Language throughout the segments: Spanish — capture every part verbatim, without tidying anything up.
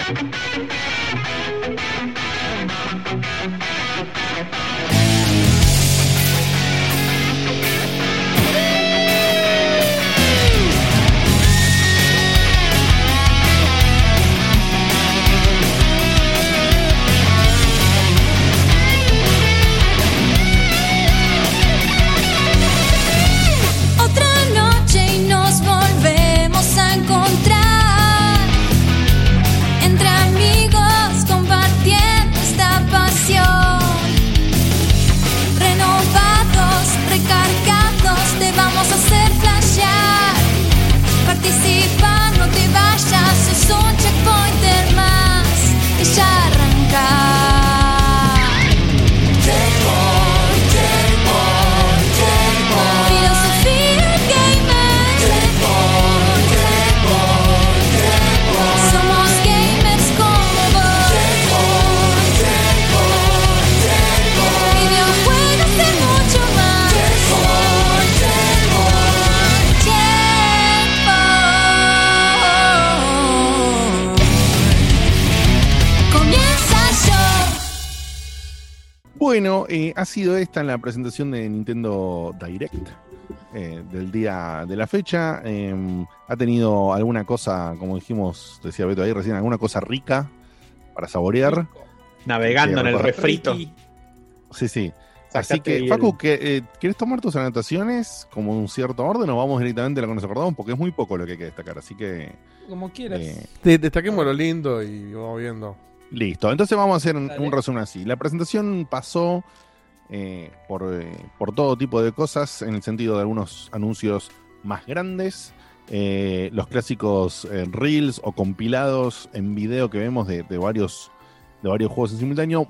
Bueno, eh, ha sido esta la presentación de Nintendo Direct eh, del día de la fecha. Eh, ha tenido alguna cosa, como dijimos, decía Beto ahí recién, alguna cosa rica para saborear. Navegando en el refrito. Sí, sí. Así que, Facu, que, eh, ¿quieres tomar tus anotaciones como en un cierto orden o vamos directamente a lo que nos acordamos? Porque es muy poco lo que hay que destacar, así que... Como quieras. Eh, Destaquemos lo lindo y vamos viendo. Listo, entonces vamos a hacer un, un resumen así. La presentación pasó eh, por, eh, por todo tipo de cosas, en el sentido de algunos anuncios más grandes, eh, los clásicos eh, reels o compilados en video que vemos de, de, varios, de varios juegos en simultáneo,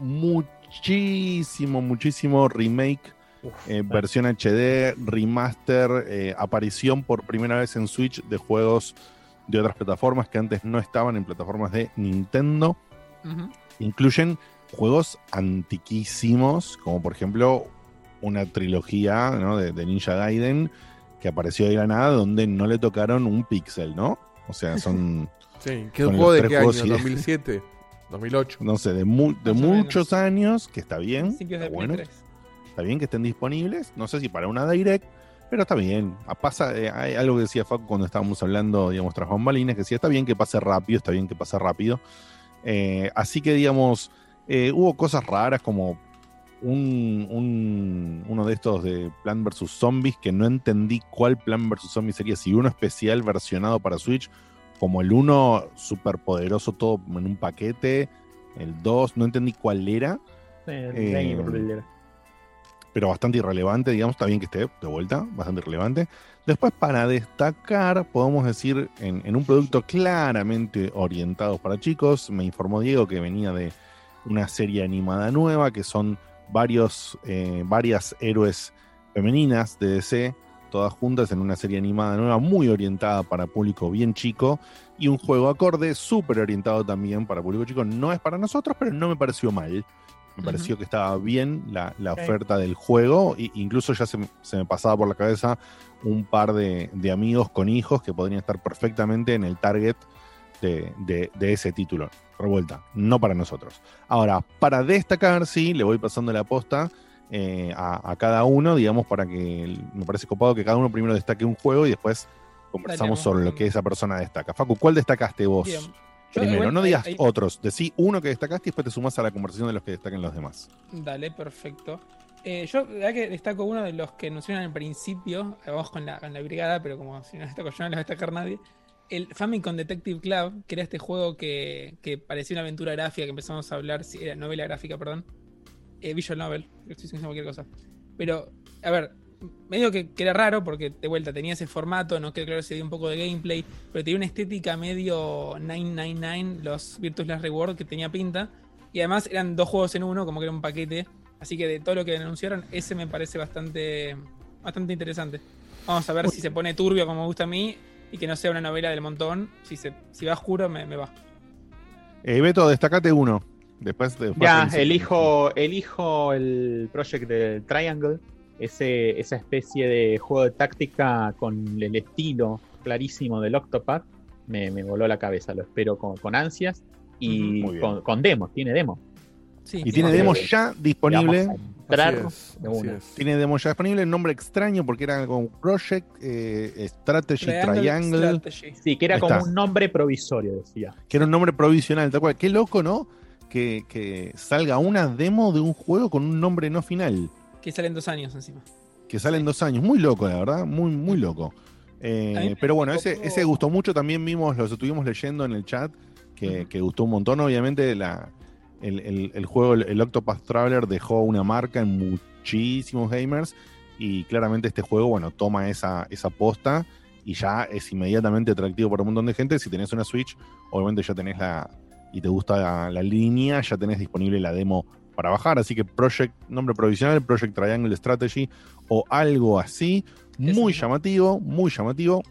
muchísimo, muchísimo remake, eh, versión H D, remaster, eh, aparición por primera vez en Switch de juegos de otras plataformas que antes no estaban en plataformas de Nintendo. Uh-huh. Incluyen juegos antiquísimos, como por ejemplo una trilogía, ¿no? de, de Ninja Gaiden que apareció de la nada, donde no le tocaron un píxel, ¿no? O sea, son... Sí, ¿qué juego de qué año? ¿dos mil siete? ¿dos mil ocho? No sé, de, mu- de muchos años, que está bien. Principios de Está bueno. Play tres. Está bien que estén disponibles. No sé si para una Direct, pero está bien. Pasa, eh, hay algo que decía Facu cuando estábamos hablando, digamos, tras bambalinas, que decía, está bien que pase rápido, está bien que pase rápido. Eh, así que, digamos, eh, hubo cosas raras como un, un uno de estos de Plants versus. Zombies, que no entendí cuál Plants versus. Zombies sería, si uno especial versionado para Switch, como el uno super poderoso todo en un paquete, el dos, no entendí cuál era. Sí, el eh, game, pero bastante irrelevante, digamos, está bien que esté de vuelta, bastante irrelevante. Después, para destacar, podemos decir, en, en un producto claramente orientado para chicos, me informó Diego que venía de una serie animada nueva, que son varios, eh, varias héroes femeninas de D C, todas juntas en una serie animada nueva, muy orientada para público bien chico, y un juego acorde, súper orientado también para público chico. No es para nosotros, pero no me pareció mal. Me pareció uh-huh. que estaba bien la, la okay. oferta del juego, e incluso ya se, se me pasaba por la cabeza un par de, de amigos con hijos que podrían estar perfectamente en el target de, de, de ese título. Revuelta, no para nosotros. Ahora, para destacar, sí, le voy pasando la posta eh, a, a cada uno, digamos, para que me parece copado que cada uno primero destaque un juego y después conversamos Dale, sobre lo que esa persona destaca. Facu, ¿cuál destacaste vos? Bien. Primero, bueno, no digas ahí, ahí, otros, decí uno que destacaste y después te sumás a la conversación de los que destaquen los demás. Dale, perfecto. Eh, yo, la verdad que destaco uno de los que anunciaron al principio, vamos con la, con la brigada, pero como si no destaco yo no les va a destacar nadie. El Famicom Detective Club, que era este juego que, que parecía una aventura gráfica, que empezamos a hablar, sí, era novela gráfica, perdón. Eh, visual novel, estoy diciendo cualquier cosa. Pero, a ver, medio que, que era raro porque de vuelta tenía ese formato, no quedó claro si dio un poco de gameplay, pero tenía una estética medio nueve nueve nueve, los Virtuous Last Reward, que tenía pinta, y además eran dos juegos en uno, como que era un paquete, así que de todo lo que anunciaron, ese me parece bastante bastante interesante. Vamos a ver Uy. si se pone turbio como me gusta a mí, y que no sea una novela del montón. Si se si va oscuro, me, me va. Eh, Beto, destacate uno. Después, después ya, elijo, elijo el Project de Triangle. Ese, esa especie de juego de táctica con el estilo clarísimo del Octopath me, me voló la cabeza, lo espero con, con ansias. y Muy bien. con, con demos, tiene demo. Sí, Y tiene Así demo que ya disponible. vamos a entrar Así es, de así una. es. Tiene demo ya disponible, el nombre extraño porque era como Project eh, Strategy Triangle, Triangle, Strategy. Sí, que era Ahí como está. un nombre provisorio, decía. que era un nombre provisional, tal cual. Qué loco, ¿no? Que, que salga una demo de un juego con un nombre no final, Que sale en dos años encima. que sale en Sí. dos años. Muy loco, la verdad, muy, muy Ujú. loco. A Eh, mí me- pero bueno, me ese, copó- ese gustó mucho. También vimos, los estuvimos leyendo en el chat, que, Ujú. que gustó un montón. Obviamente, la, el, el- el juego, el, el Octopath Traveler, dejó una marca en muchísimos gamers. Y claramente este juego, bueno, toma esa, esa posta y ya es inmediatamente atractivo para un montón de gente. Si tenés una Switch, obviamente ya tenés la. Y te gusta la, la línea, ya tenés disponible la demo para bajar. Así que Project, nombre provisional, Project Triangle Strategy o algo así. Muy mismo. llamativo, muy llamativo.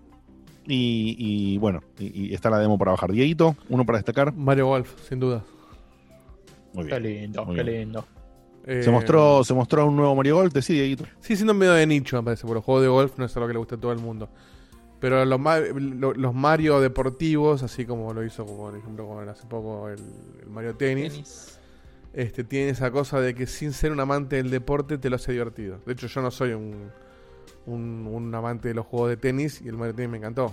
Y, y bueno, y, y está la demo para bajar. Dieguito, uno para destacar. Mario Golf, sin duda. Muy Qué bien. lindo, muy qué bien. lindo. Eh, Se mostró, se mostró un nuevo Mario Golf, sí, Dieguito. Sí, siendo medio de nicho, me parece, porque los juegos de golf no es algo que le guste a todo el mundo. Pero los, ma- lo- los Mario deportivos, así como lo hizo, como, por ejemplo, con hace poco el, el Mario Tennis, Tenis. este tiene esa cosa de que sin ser un amante del deporte te lo hace divertido. De hecho, yo no soy un, un, un amante de los juegos de tenis y el Mario Tennis me encantó.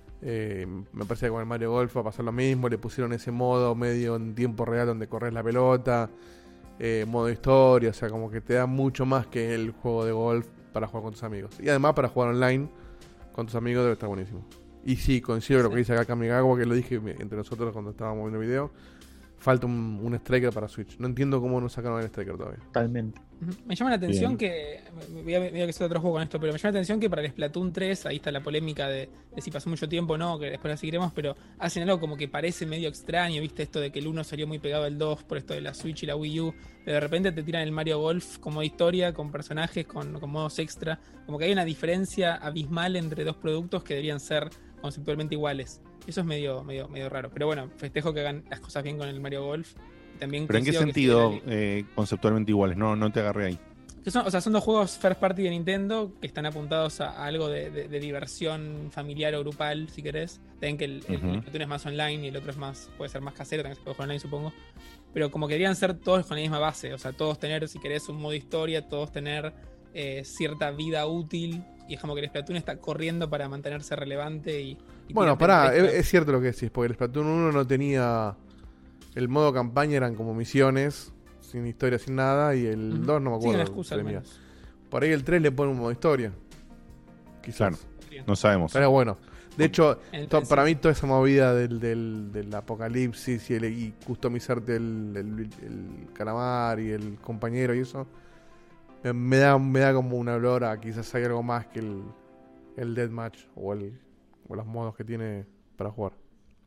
Eh, me parece que con el Mario Golf va a pasar lo mismo. Le pusieron ese modo medio en tiempo real donde corres la pelota, eh, modo historia, o sea, como que te da mucho más que el juego de golf para jugar con tus amigos. Y además para jugar online con tus amigos debe estar buenísimo. Y sí, coincido con lo que dice acá Kamigawa, que lo dije entre nosotros cuando estábamos viendo el video. Falta un, un Striker para Switch. No entiendo cómo no sacaron el Striker todavía. Totalmente. Ujú. Me llama la atención Bien. que. me- Voy a, voy a que sea otro juego con esto, pero me llama la atención que para el Splatoon tres, ahí está la polémica de, de si pasó mucho tiempo o no, que después la seguiremos, pero hacen algo como que parece medio extraño, ¿viste? Esto de que el uno salió muy pegado al dos por esto de la Switch y la Wii U, pero de repente te tiran el Mario Golf como historia, con personajes, con, con modos extra. Como que hay una diferencia abismal entre dos productos que deberían ser conceptualmente iguales. Eso es medio, medio, medio raro. Pero bueno, festejo que hagan las cosas bien con el Mario Golf. También ¿Pero en qué coincido que sentido sí, la- eh, conceptualmente iguales? No, no te agarré ahí. que son, o sea, son dos juegos first party de Nintendo que están apuntados a, a algo de, de- de diversión familiar o grupal, si querés. Ven que el, el, Ujú. el Splatoon es más online y el otro es más, puede ser más casero, también se puede jugar online, supongo. Pero como querían ser todos con la misma base, o sea, todos tener, si querés, un modo historia, todos tener eh, cierta vida útil. Y es como que el Splatoon está corriendo para mantenerse relevante y. y Bueno, tirarte pará, el es, resto. es cierto lo que decís, porque el Splatoon uno no tenía. El modo campaña eran como misiones, sin historia, sin nada, y el Ujú. dos no me Sí, acuerdo. una excusa al tenía. menos. Por ahí el tres le pone un modo historia. Quizás. Claro. Bien. No sabemos. Pero bueno. De hecho, En el to- tres, para sí. mí toda esa movida del, del, del apocalipsis y, el, y customizarte el, el, el calamar y el compañero y eso, me, me da, me da como una olor a quizás hay algo más que el, el deathmatch o, el, o los modos que tiene para jugar.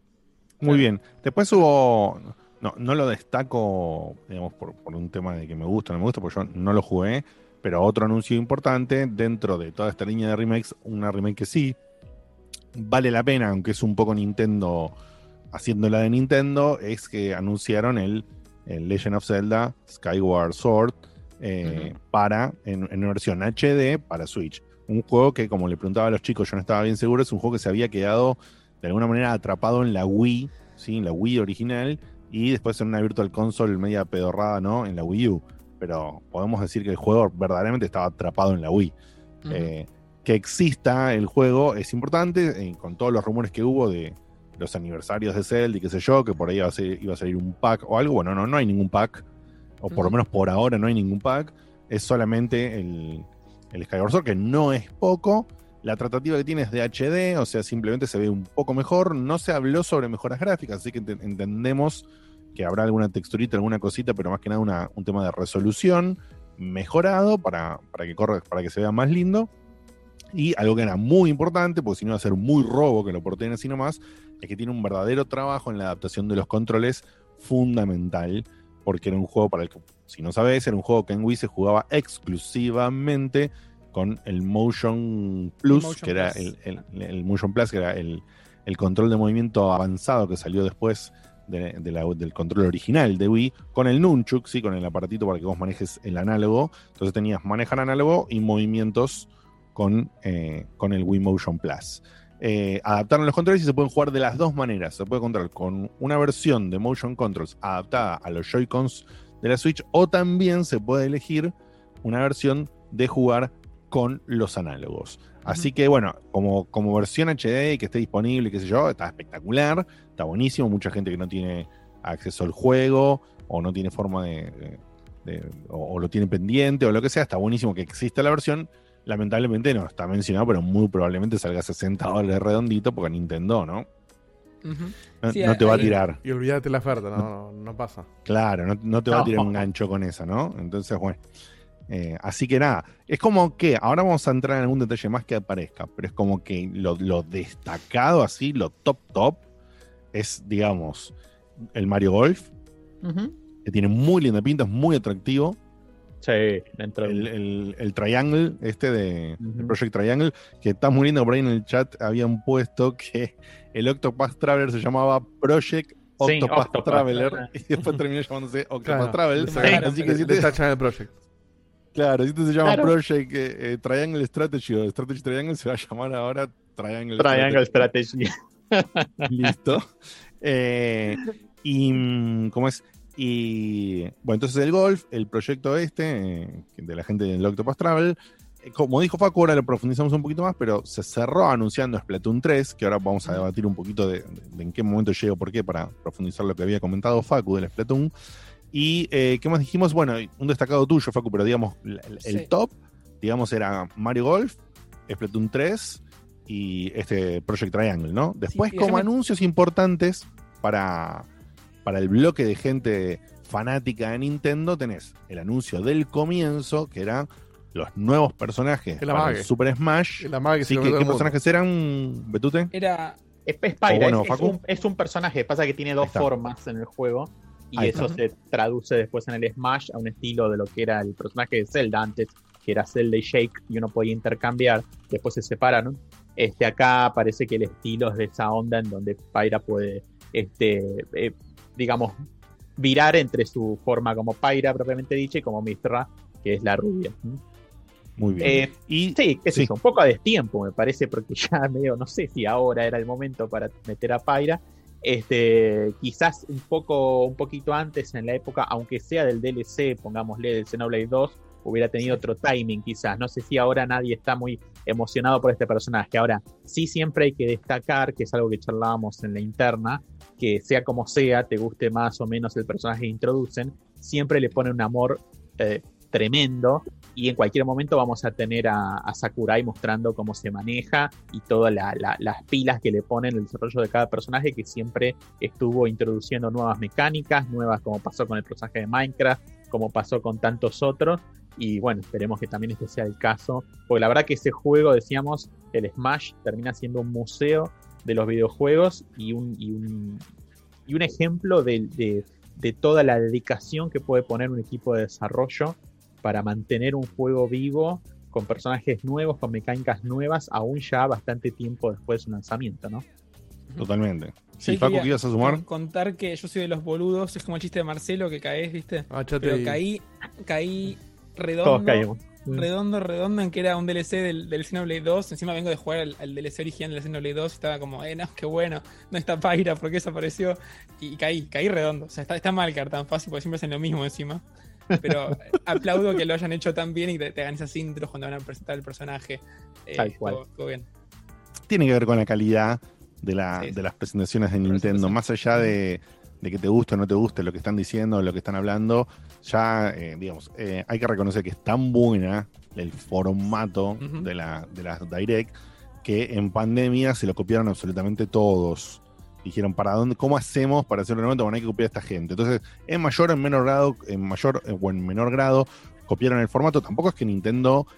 Muy bien. Después hubo. No, no lo destaco, digamos, por, por un tema de que me gusta o no me gusta, porque yo no lo jugué. Pero otro anuncio importante dentro de toda esta línea de remakes, una remake que sí vale la pena, aunque es un poco Nintendo haciéndola de Nintendo, es que anunciaron el, el Legend of Zelda Skyward Sword eh, Ujú. para en, en una versión H D para Switch. Un juego que, como le preguntaba a los chicos, yo no estaba bien seguro, es un juego que se había quedado de alguna manera atrapado en la Wii, ¿sí? En la Wii original, y después en una Virtual Console media pedorrada, ¿no? En la Wii U. Pero podemos decir que el juego verdaderamente estaba atrapado en la Wii. Ujú. Eh, que exista el juego es importante, eh, con todos los rumores que hubo de los aniversarios de Zelda y qué sé yo, que por ahí iba a, ser, iba a salir un pack o algo. Bueno, no, no hay ningún pack, o por lo Ujú. menos por ahora no hay ningún pack. Es solamente el, el Skyward Sword, que no es poco. La tratativa que tiene es de H D, o sea, simplemente se ve un poco mejor. No se habló sobre mejoras gráficas, así que ent- entendemos que habrá alguna texturita, alguna cosita, pero más que nada una, un tema de resolución mejorado para, para, que corra, para que se vea más lindo. Y algo que era muy importante, porque si no iba a ser muy robo que lo porten así nomás, es que tiene un verdadero trabajo en la adaptación de los controles fundamental, porque era un juego para el que, si no sabes, era un juego que en Wii se jugaba exclusivamente con el Motion Plus, Motion que era Plus. el, el- el Motion Plus, que era el, el control de movimiento avanzado que salió después de, de la- del control original de Wii, con el Nunchuk, ¿sí? Con el aparatito para que vos manejes el análogo. Entonces tenías manejar análogo y movimientos con, eh, con el Wii Motion Plus. eh, adaptaron los controles y se pueden jugar de las dos maneras. Se puede controlar con una versión de Motion Controls adaptada a los Joy-Cons de la Switch, o también se puede elegir una versión de jugar con los análogos. Así que bueno, como, como versión H D y que esté disponible, qué sé yo, está espectacular, está buenísimo. Mucha gente que no tiene acceso al juego o no tiene forma de, de, de o, o lo tiene pendiente o lo que sea, está buenísimo que exista la versión. Lamentablemente no está mencionado, pero muy probablemente salga sesenta dólares redondito porque Nintendo, ¿no? Ujú. No, Sí, no te va a ahí- tirar. Y olvídate la oferta, no, no, no pasa. Claro, no, no te va No. a tirar un gancho con esa, ¿no? Entonces, bueno. Eh, así que nada, es como que, ahora vamos a entrar en algún detalle más que aparezca, pero es como que lo, lo destacado así, lo top top, es, digamos, el Mario Golf, Ujú. que tiene muy linda pinta, es muy atractivo. Sí, dentro El, del- el, el Triangle, este de, Ujú. de Project Triangle, que está muy lindo. Por ahí en el chat habían puesto que el Octopath Traveler se llamaba Project Sí, Octopath Octopath. Traveler y después terminó llamándose Octopath Claro, Travel. le sacaron- Así que le- si le te, tachan el Project. claro, si te se llama Claro. Project eh, eh, Triangle Strategy o Strategy Triangle, se va a llamar ahora Triangle, Triangle Strategy. Strategy. Listo. Eh, y mm, ¿cómo es? Y bueno, entonces el golf, el proyecto este eh, de la gente del Octopath Travel, eh, como dijo Facu, ahora lo profundizamos un poquito más, pero se cerró anunciando Splatoon tres, que ahora vamos a debatir un poquito de, de- de en qué momento llega, por qué, para profundizar lo que había comentado Facu del Splatoon. Y eh, ¿qué más dijimos? Bueno, un destacado tuyo, Facu, pero digamos, el, el Sí. top, digamos, era Mario Golf, Splatoon tres y este Project Triangle, ¿no? Después, Sí, y como déjame- anuncios importantes para, para el bloque de gente fanática de Nintendo, tenés el anuncio del comienzo, que eran los nuevos personajes El para amague. el Super Smash. El amague que Sí, se lo ¿qué, mete qué todo el mundo. personajes eran, Betute? Era. Es, es Pyra, O bueno, es, es Facu. un, es un personaje, pasa que tiene Ahí dos está. formas en el juego y Ahí eso está. se traduce después en el Smash a un estilo de lo que era el personaje de Zelda antes, que era Zelda y Shake, y uno podía intercambiar, después se separaron. Este, acá parece que el estilo es de esa onda en donde Pyra puede, este, eh, digamos, virar entre su forma como Pyra propiamente dicha y como Mithra, que es la rubia. ¿Mm? Muy bien. Eh, y Sí, qué sé Sí. yo, un poco a destiempo me parece, porque ya medio, no sé si ahora era el momento para meter a Pyra. Este, quizás un poco, un poquito antes en la época, aunque sea del D L C, pongámosle del Xenoblade dos, hubiera tenido Sí. otro timing quizás. No sé si ahora nadie está muy emocionado por este personaje. Ahora, sí siempre hay que destacar, que es algo que charlábamos en la interna, que sea como sea, te guste más o menos el personaje que introducen, siempre le ponen un amor eh, tremendo. Y en cualquier momento vamos a tener a, a Sakurai mostrando cómo se maneja y todas la, la, las pilas que le ponen el desarrollo de cada personaje, que siempre estuvo introduciendo nuevas mecánicas, nuevas como pasó con el personaje de Minecraft, como pasó con tantos otros. Y bueno, esperemos que también este sea el caso, porque la verdad que ese juego, decíamos, el Smash termina siendo un museo de los videojuegos y un, y un, y un ejemplo de, de, de toda la dedicación que puede poner un equipo de desarrollo para mantener un juego vivo con personajes nuevos, con mecánicas nuevas, aún ya bastante tiempo después de su lanzamiento, ¿no? totalmente. Sí, Yo Facu, quería ¿qué ibas a sumar? con- Contar que yo soy de los boludos, es como el chiste de Marcelo que caes, ¿viste? Ah, ya te Pero di. caí, caí Todos redondo, caímos. redondo, redondo en que era un D L C del, del Xenoblade dos. Encima vengo de jugar al, al D L C original del Xenoblade dos y estaba como, eh, no, qué bueno, no está Pyra, ¿por qué desapareció? Y caí, caí redondo. O sea, está, está mal caer tan fácil porque siempre hacen lo mismo encima. Pero eh, aplaudo que lo hayan hecho tan bien y te, te hagan esas intros cuando van a presentar el personaje. Eh, Tal cual. estuvo- estuvo bien. Tiene que ver con la calidad de, la, Sí, sí. de las presentaciones de Por Nintendo, supuesto. más allá de, de que te guste o no te guste lo que están diciendo, lo que están hablando, ya, eh, digamos, eh, hay que reconocer que es tan buena el formato Ujú. de, la, de las Direct que en pandemia se lo copiaron absolutamente todos. Dijeron, ¿para dónde, cómo hacemos para hacer un evento? Bueno, hay que copiar a esta gente. Entonces, en mayor o en menor grado, en mayor o en menor grado, copiaron el formato. Tampoco es que Nintendo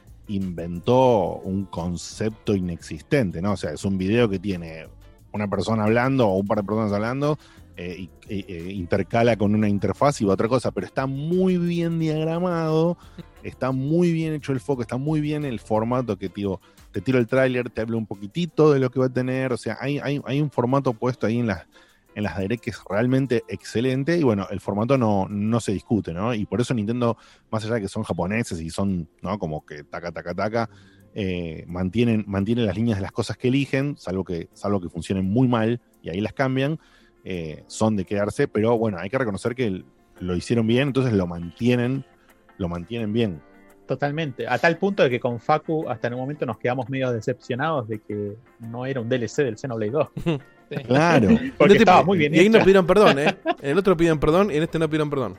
inventó un concepto inexistente, ¿no? O sea, es un video que tiene una persona hablando o un par de personas hablando, eh, y, e- e intercala con una interfaz y va a otra cosa, pero está muy bien diagramado, está muy bien hecho el foco, está muy bien el formato que tío, te tiro el tráiler, te hablo un poquitito de lo que va a tener, o sea, hay, hay, hay un formato puesto ahí en las, en las Direct que es realmente excelente y bueno, el formato no, no se discute, ¿no? Y por eso Nintendo, más allá de que son japoneses y son, ¿no? Como que taca, taca, taca, eh, mantienen, mantienen las líneas de las cosas que eligen, salvo que, salvo que funcionen muy mal y ahí las cambian, eh, son de quedarse, pero bueno, hay que reconocer que el, lo hicieron bien, entonces lo mantienen, lo mantienen bien. Totalmente, a tal punto de que con Facu hasta en un momento nos quedamos medio decepcionados de que no era un D L C del Xenoblade dos. Sí. Claro. Porque Este- estaba muy bien y ahí hecho. no pidieron perdón, ¿eh? En el otro piden perdón y en este no pidieron perdón.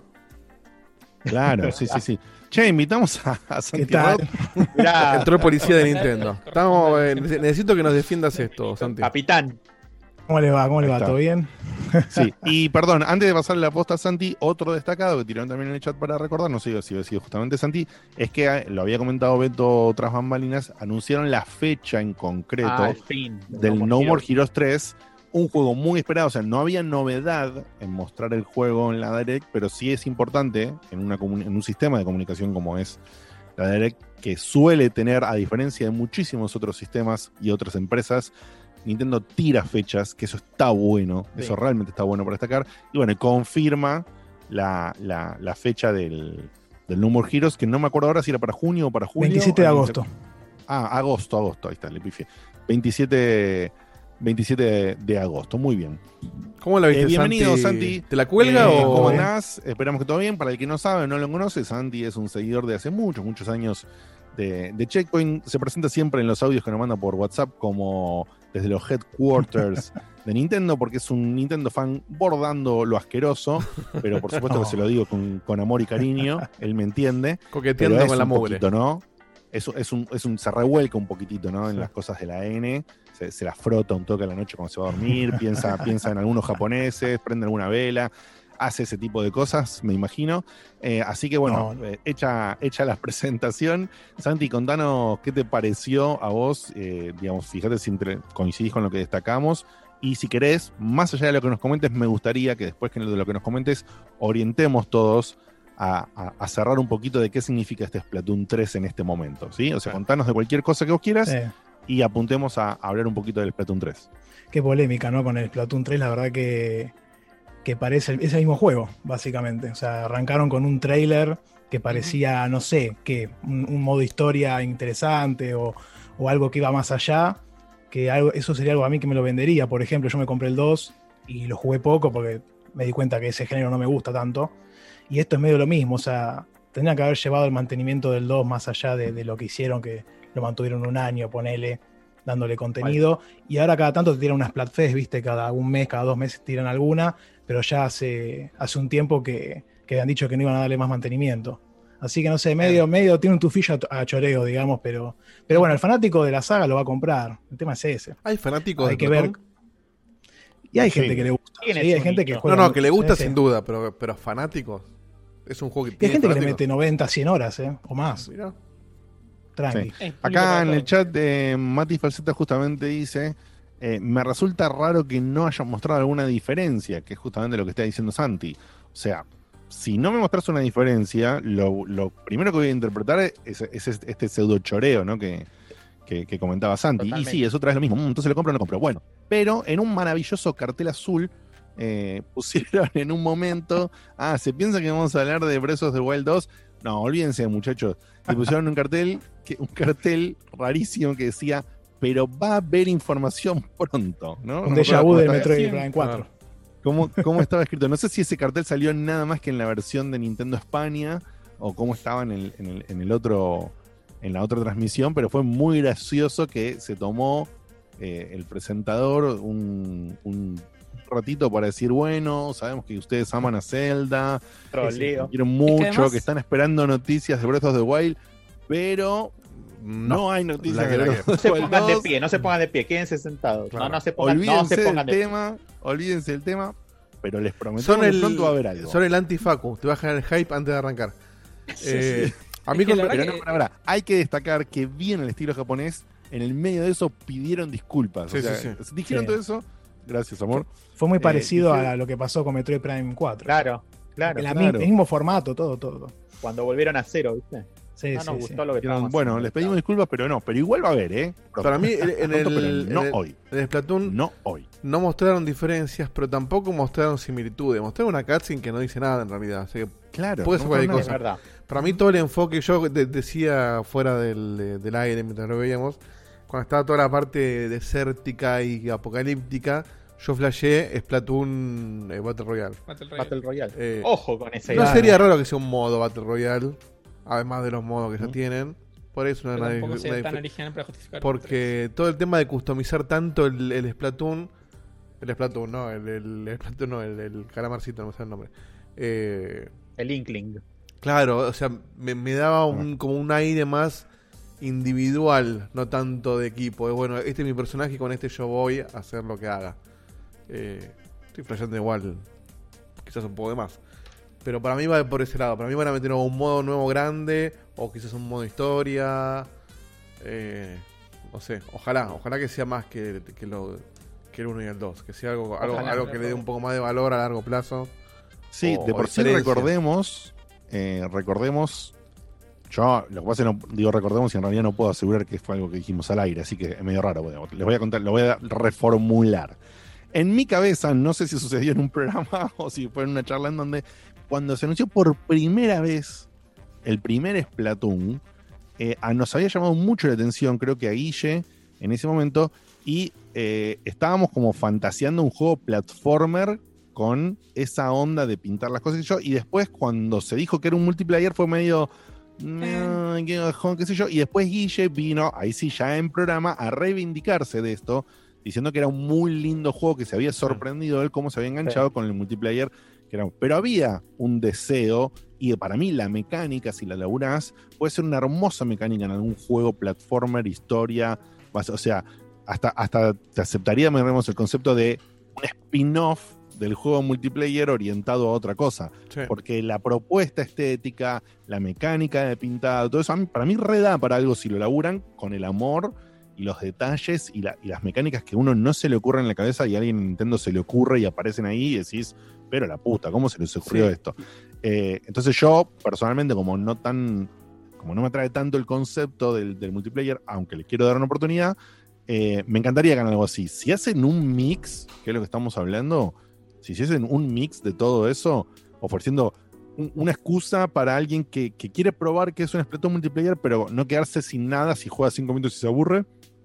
Claro, sí, sí, sí. Che, invitamos a, a ¿Qué Santi tal? Roth. Mirá, Entró el policía de Nintendo. Estamos, eh, necesito que nos defiendas esto, Santi. capitán. ¿Cómo le va? ¿Cómo le Ahí va? está. ¿Todo bien? Sí, y perdón, antes de pasarle la posta a Santi, otro destacado que tiraron también en el chat para recordar, no sé si ha sido justamente Santi, es que eh, lo había comentado Beto tras bambalinas, anunciaron la fecha en concreto Ah, al fin. del No More Heroes tres, un juego muy esperado, o sea, no había novedad en mostrar el juego en la Direct, pero sí es importante en, una comun- en un sistema de comunicación como es la Direct, que suele tener, a diferencia de muchísimos otros sistemas y otras empresas, Nintendo tira fechas, que eso está bueno, Sí. eso realmente está bueno para destacar, y bueno, confirma la, la, la fecha del, del No More Heroes, que no me acuerdo ahora si era para junio o para julio. veintisiete de ¿Alguien se- agosto. Ah, agosto, agosto, ahí está, le pifié. veintisiete, veintisiete de, de agosto, muy bien. ¿Cómo la viste, Eh, bienvenido, Santi? Santi. ¿Te la cuelga Eh, o...? ¿Cómo andás? Esperamos que todo bien. Para el que no sabe o no lo conoce, Santi es un seguidor de hace muchos, muchos años de, de Checkpoint. Se presenta siempre en los audios que nos manda por WhatsApp como desde los headquarters de Nintendo, porque es un Nintendo fan bordando lo asqueroso, pero por supuesto No. que se lo digo con, con amor y cariño, él me entiende. Pero Coqueteando es con la un mugre. poquito, ¿no? Es, es, un, es un, se revuelca un poquitito, ¿no? En Sí. las cosas de la N, se, se la frota un toque a la noche cuando se va a dormir, piensa, piensa en algunos japoneses, prende alguna vela, hace ese tipo de cosas, me imagino. Eh, así que bueno, No, no. eh, hecha, hecha la presentación, Santi, contanos qué te pareció a vos, eh, digamos, fíjate si entre- coincidís con lo que destacamos. Y si querés, más allá de lo que nos comentes, me gustaría que después que de lo que nos comentes, orientemos todos a, a- a cerrar un poquito de qué significa este Splatoon tres en este momento, ¿sí? O sea, Sí. contanos de cualquier cosa que vos quieras Eh, y apuntemos a, a hablar un poquito del Splatoon tres. qué polémica, ¿no? Con el Splatoon tres, la verdad que, que parece el, es el mismo juego, básicamente. O sea, arrancaron con un trailer que parecía, no sé, que un, un modo historia interesante o, o algo que iba más allá, que algo, eso sería algo a mí que me lo vendería. Por ejemplo, yo me compré el dos y lo jugué poco porque me di cuenta que ese género no me gusta tanto. Y esto es medio lo mismo, o sea, tendrían que haber llevado el mantenimiento del dos más allá de, de lo que hicieron, que lo mantuvieron un año, ponele, dándole contenido. Y ahora cada tanto te tiran unas Splatfest, viste, cada un mes, cada dos meses tiran alguna, pero ya hace, hace un tiempo que, que habían dicho que no iban a darle más mantenimiento. Así que no sé, medio, medio tiene un tufillo a, a choreo, digamos, pero, pero bueno, el fanático de la saga lo va a comprar. El tema es ese. ¿Hay fanáticos Hay de que ver. Platón? Y hay Sí. gente que le gusta. ¿Quién Sí, es hay un gente que nicho? juega. No, no, que le gusta sí, sí. sin duda, pero, pero fanáticos. Es un juego que Y hay tiene gente que le fanáticos. mete noventa, cien horas, ¿eh? O más. Mirá. Tranqui. Sí. Es público Acá para en el todos. chat de Mati Falseta justamente dice, eh, me resulta raro que no hayan mostrado alguna diferencia, que es justamente lo que está diciendo Santi. O sea, si no me mostras una diferencia, lo, lo primero que voy a interpretar es, es este pseudo choreo, ¿no? Que, que, que comentaba Santi. Totalmente. Y sí, eso otra vez lo mismo. Mm, entonces lo compro o no lo compro. Bueno, pero en un maravilloso cartel azul eh, pusieron en un momento, ah, ¿se piensa que vamos a hablar de Breath of the Wild dos? No, olvídense, muchachos. Y pusieron un cartel, que, un cartel rarísimo que decía, pero va a haber información pronto, ¿no? Un No me déjà acuerdo vu cómo del estaba- Metroid Sí, Prime cuatro. ¿Cómo, cómo estaba escrito? No sé si ese cartel salió nada más que en la versión de Nintendo España o cómo estaba en el, en el, en el otro, en la otra transmisión, pero fue muy gracioso que se tomó eh, el presentador un, un ratito para decir, bueno, sabemos que ustedes aman a Zelda, que Troleo. quieren mucho, que, además- están esperando noticias de Breath of the Wild, pero no, No. hay noticias La de que la Breath que. of No the se Wild pongan de dos. pie, no se pongan de pie, quédense sentados. Claro. No, no se pongan, no Olvídense se pongan del de pie. tema, olvídense del tema, pero les prometemos Son que el, pronto va a haber algo. son el anti-Facu. Te va a generar hype antes de arrancar. Eh, a mí Es que con- la verdad Pero no, que- pará, pará. Hay que destacar que bien el estilo japonés, en el medio de eso pidieron disculpas. Sí, o sea, sí, dijeron Sí. todo eso. Gracias, amor. Fue muy Eh, parecido dije- a lo que pasó con Metroid Prime cuatro. Claro, claro. La claro. mi- el mismo formato, todo, todo. Cuando volvieron a cero, ¿viste? Sí, No sí, nos sí. gustó lo que Dijeron, estábamos bueno, haciendo. les pedimos disculpas, pero no. Pero igual va a haber, ¿eh? Para mí, en en el, Pronto, pero no en el- hoy. en el Splatoon No hoy. no mostraron diferencias, pero tampoco mostraron similitudes. Mostraron una cutscene que no dice nada en realidad. Así que Claro. Puede ser no cualquier pasa Es nada. verdad. para mí todo el enfoque, yo de- decía fuera del, eh, del aire mientras lo veíamos, cuando estaba toda la parte desértica y apocalíptica, yo flashé Splatoon eh, Battle Royale. Battle Royale. Battle Royale. Eh, Ojo con esa No idea. sería raro que sea un modo Battle Royale, además de los modos que ya Mm. tienen. Por eso no, Pero no hay- tampoco no sea hay- tan original para justificar. el tres. porque todo el tema de customizar tanto el, el Splatoon, el Splatoon, no, el, el, el Splatoon, no, el, el calamarcito, no me sale el nombre. Eh, El Inkling. claro, o sea, me, me daba un, como un aire más individual, no tanto de equipo. Es bueno, este es mi personaje y con este yo voy a hacer lo que haga. Eh, estoy flasheando igual, quizás un poco de más. Pero para mí va por ese lado. Para mí van a meter un modo nuevo grande, o quizás un modo historia. Eh, no sé, ojalá, ojalá que sea más que, que, lo, que el uno y el dos. Que sea algo, algo, Ojalá, algo que le dé un poco más de valor a largo plazo. Sí, O- de o por sí diferencias. recordemos, eh, recordemos, yo lo que pasa es que no digo recordemos y en realidad no puedo asegurar que fue algo que dijimos al aire, así que es medio raro. Bueno, les voy a contar, lo voy a reformular. En mi cabeza, no sé si sucedió en un programa o si fue en una charla en donde cuando se anunció por primera vez el primer Splatoon, eh, a- nos había llamado mucho la atención, creo que a Guille en ese momento, y eh, estábamos como fantaseando un juego platformer con esa onda de pintar las cosas y yo, y después cuando se dijo que era un multiplayer fue medio, "No, qué bajón", qué sé yo, y después Guille vino, ahí sí ya en programa, a reivindicarse de esto, diciendo que era un muy lindo juego, que se había sorprendido él cómo se había enganchado con el multiplayer, que era, pero había un deseo, y para mí la mecánica, si la laburás, puede ser una hermosa mecánica en algún juego platformer, historia, o sea, hasta, hasta te aceptaría, digamos, el concepto de un spin-off del juego multiplayer orientado a otra cosa, Sí. porque la propuesta estética, la mecánica de pintado, todo eso, a mí- para mí reda para algo si lo laburan con el amor y los detalles y, la- y las mecánicas que uno no se le ocurre en la cabeza y a alguien en Nintendo se le ocurre y aparecen ahí y decís, pero la puta, ¿cómo se les ocurrió Sí. esto? Eh, entonces yo, personalmente, como no tan, como no me atrae tanto el concepto del, del multiplayer, aunque le quiero dar una oportunidad, eh, me encantaría que hagan algo así. Si hacen un mix, que es lo que estamos hablando, si hacen un mix de todo eso, ofreciendo un- una excusa para alguien que, que quiere probar que es un Splatoon multiplayer, pero no quedarse sin nada si juega cinco minutos y se aburre,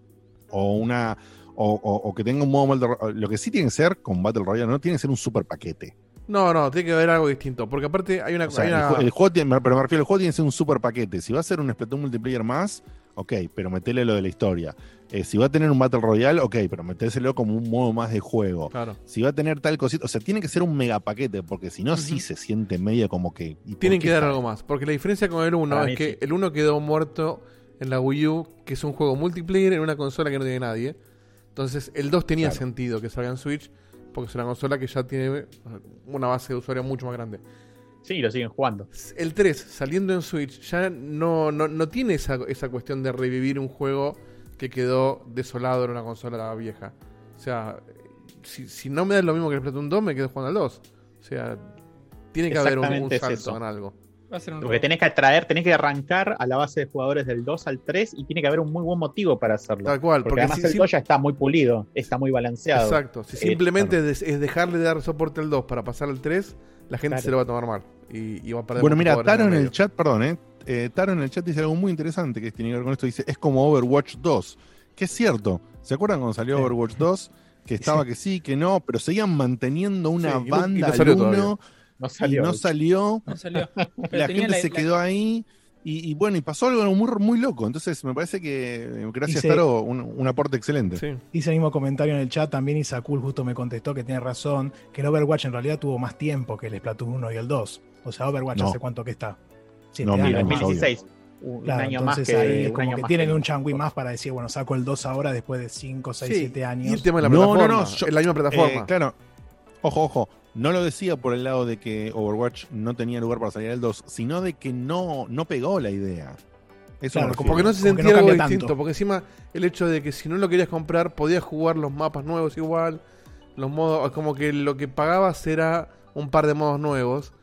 o una o, o- o que tenga un modo Battle- lo que sí tiene que ser con Battle Royale, no tiene que ser un super paquete. No, no, tiene que haber algo distinto. Porque aparte hay una. O sea, hay el, una- ju- el juego tiene, pero me refiero, el juego tiene que ser un super paquete. Si va a ser un Splatoon multiplayer más, ok, pero metele lo de la historia. Eh, si va a tener un Battle Royale, ok, pero metéselo como un modo más de juego. Claro. Si va a tener tal cosita, o sea, tiene que ser un mega paquete, porque si no, sí Ujú. se siente medio como que. ¿y por Tienen qué que dar está? algo más. Porque la diferencia con el uno Para es mí que sí. el uno quedó muerto en la Wii U, que es un juego multiplayer en una consola que no tiene nadie. Entonces, el dos tenía Claro. sentido que salga en Switch, porque es una consola que ya tiene una base de usuario mucho más grande. Sí, lo siguen jugando. El tres, saliendo en Switch, ya no, no, no tiene esa, esa cuestión de revivir un juego que quedó desolado en una consola vieja. O sea, si, si no me da lo mismo que el Splatoon dos, me quedo jugando al dos. O sea, tiene que haber un, un Exactamente es salto eso. en algo. Va a ser un Porque tenés que atraer, tenés que arrancar a la base de jugadores del dos al tres y tiene que haber un muy buen motivo para hacerlo. Tal cual. Porque, Porque, además si- el si- dos ya está muy pulido, está muy balanceado. Exacto. Si Eh, simplemente es, es dejarle de dar soporte al dos para pasar al tres, la gente Claro. se lo va a tomar mal. Y, y va a perder Bueno, muchos mira, jugadores Taro en el medio. chat, perdón, eh, eh, Taro en el chat dice algo muy interesante que tiene que ver con esto. Dice, es como Overwatch dos, que es cierto. ¿Se acuerdan cuando salió Sí. Overwatch dos? Que estaba que sí, que no, pero seguían manteniendo una Sí, y no- y banda no salió al uno, todavía. No y salió. no salió. No salió. Pero La tenía gente la- se la- quedó ahí y, y bueno, y pasó algo muy, muy loco. Entonces me parece que, eh, gracias Y se- Taro, un, un aporte excelente. Sí. Hice el mismo comentario en el chat también y Sakul justo me contestó que tiene razón, que el Overwatch en realidad tuvo más tiempo que el Splatoon uno y el dos. O sea, Overwatch No. ¿hace cuánto que está? Siete No, años. mira, dos mil más dieciséis. Un, Claro, un año más entonces que. ahí es un como año que más tienen que- un changui más para decir, bueno, saco el dos ahora después de cinco, seis, Sí, siete años. Y el tema de la No, no, plataforma. no, yo- es la misma plataforma. Eh, claro, ojo, ojo. No lo decía por el lado de que Overwatch no tenía lugar para salir el dos, sino de que no, no pegó la idea. Eso Claro, me como refiero. Porque no se Como que sentía no algo cambia distinto. tanto. Porque encima el hecho de que si no lo querías comprar, podías jugar los mapas nuevos igual. Los modos, como que lo que pagabas era un par de modos nuevos.